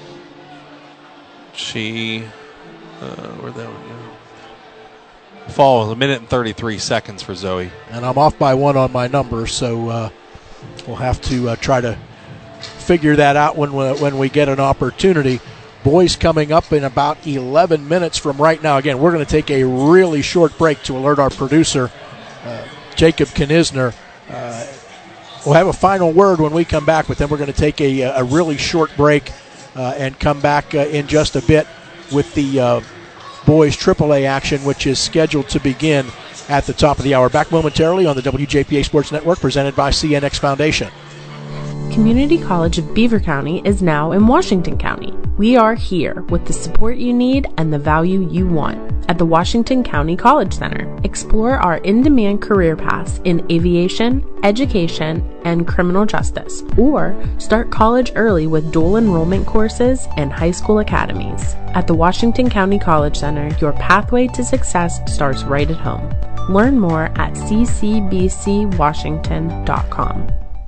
She, uh, where'd that one go? Fall, a minute and thirty-three seconds for Zoe. And I'm off by one on my numbers, so uh, we'll have to uh, try to figure that out when we, when we get an opportunity. Boys coming up in about eleven minutes from right now. Again, we're going to take a really short break to alert our producer, uh, Jacob Knisner. Uh, we'll have a final word when we come back, but then we're going to take a, a really short break Uh, and come back uh, in just a bit with the uh, boys triple A action, which is scheduled to begin at the top of the hour. Back momentarily on the W J P A Sports Network, presented by C N X Foundation. Community College of Beaver County is now in Washington County. We are here with the support you need and the value you want. At the Washington County College Center, explore our in-demand career paths in aviation, education, and criminal justice, or start college early with dual enrollment courses and high school academies. At the Washington County College Center, your pathway to success starts right at home. Learn more at c c b c washington dot com.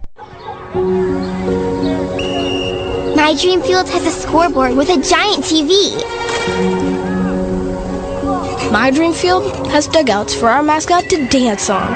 My dream field has a scoreboard with a giant T V. My dream field has dugouts for our mascot to dance on.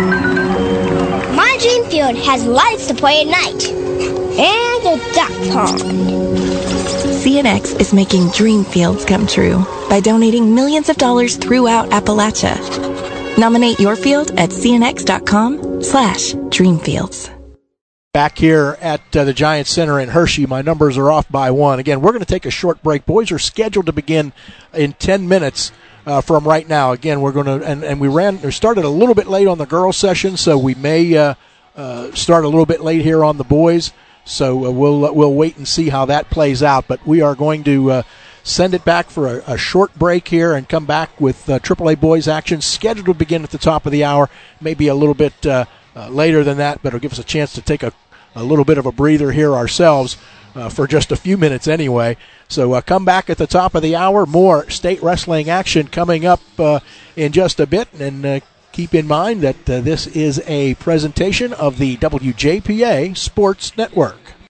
My dream field has lights to play at night. And a duck pond. C N X is making dream fields come true by donating millions of dollars throughout Appalachia. Nominate your field at cnx.com slash dreamfields. Back here at uh, the Giant Center in Hershey, my numbers are off by one. Again, we're going to take a short break. Boys are scheduled to begin in ten minutes uh, from right now. Again, we're going to, and, and we ran, or started a little bit late on the girls' session, so we may uh, uh, start a little bit late here on the boys. So uh, we'll uh, we'll wait and see how that plays out. But we are going to uh, send it back for a, a short break here and come back with uh, triple A boys action scheduled to begin at the top of the hour. Maybe a little bit uh, uh, later than that, but it'll give us a chance to take a a little bit of a breather here ourselves uh, for just a few minutes anyway. So uh, come back at the top of the hour. More state wrestling action coming up uh, in just a bit. And uh, keep in mind that uh, this is a presentation of the W J P A Sports Network.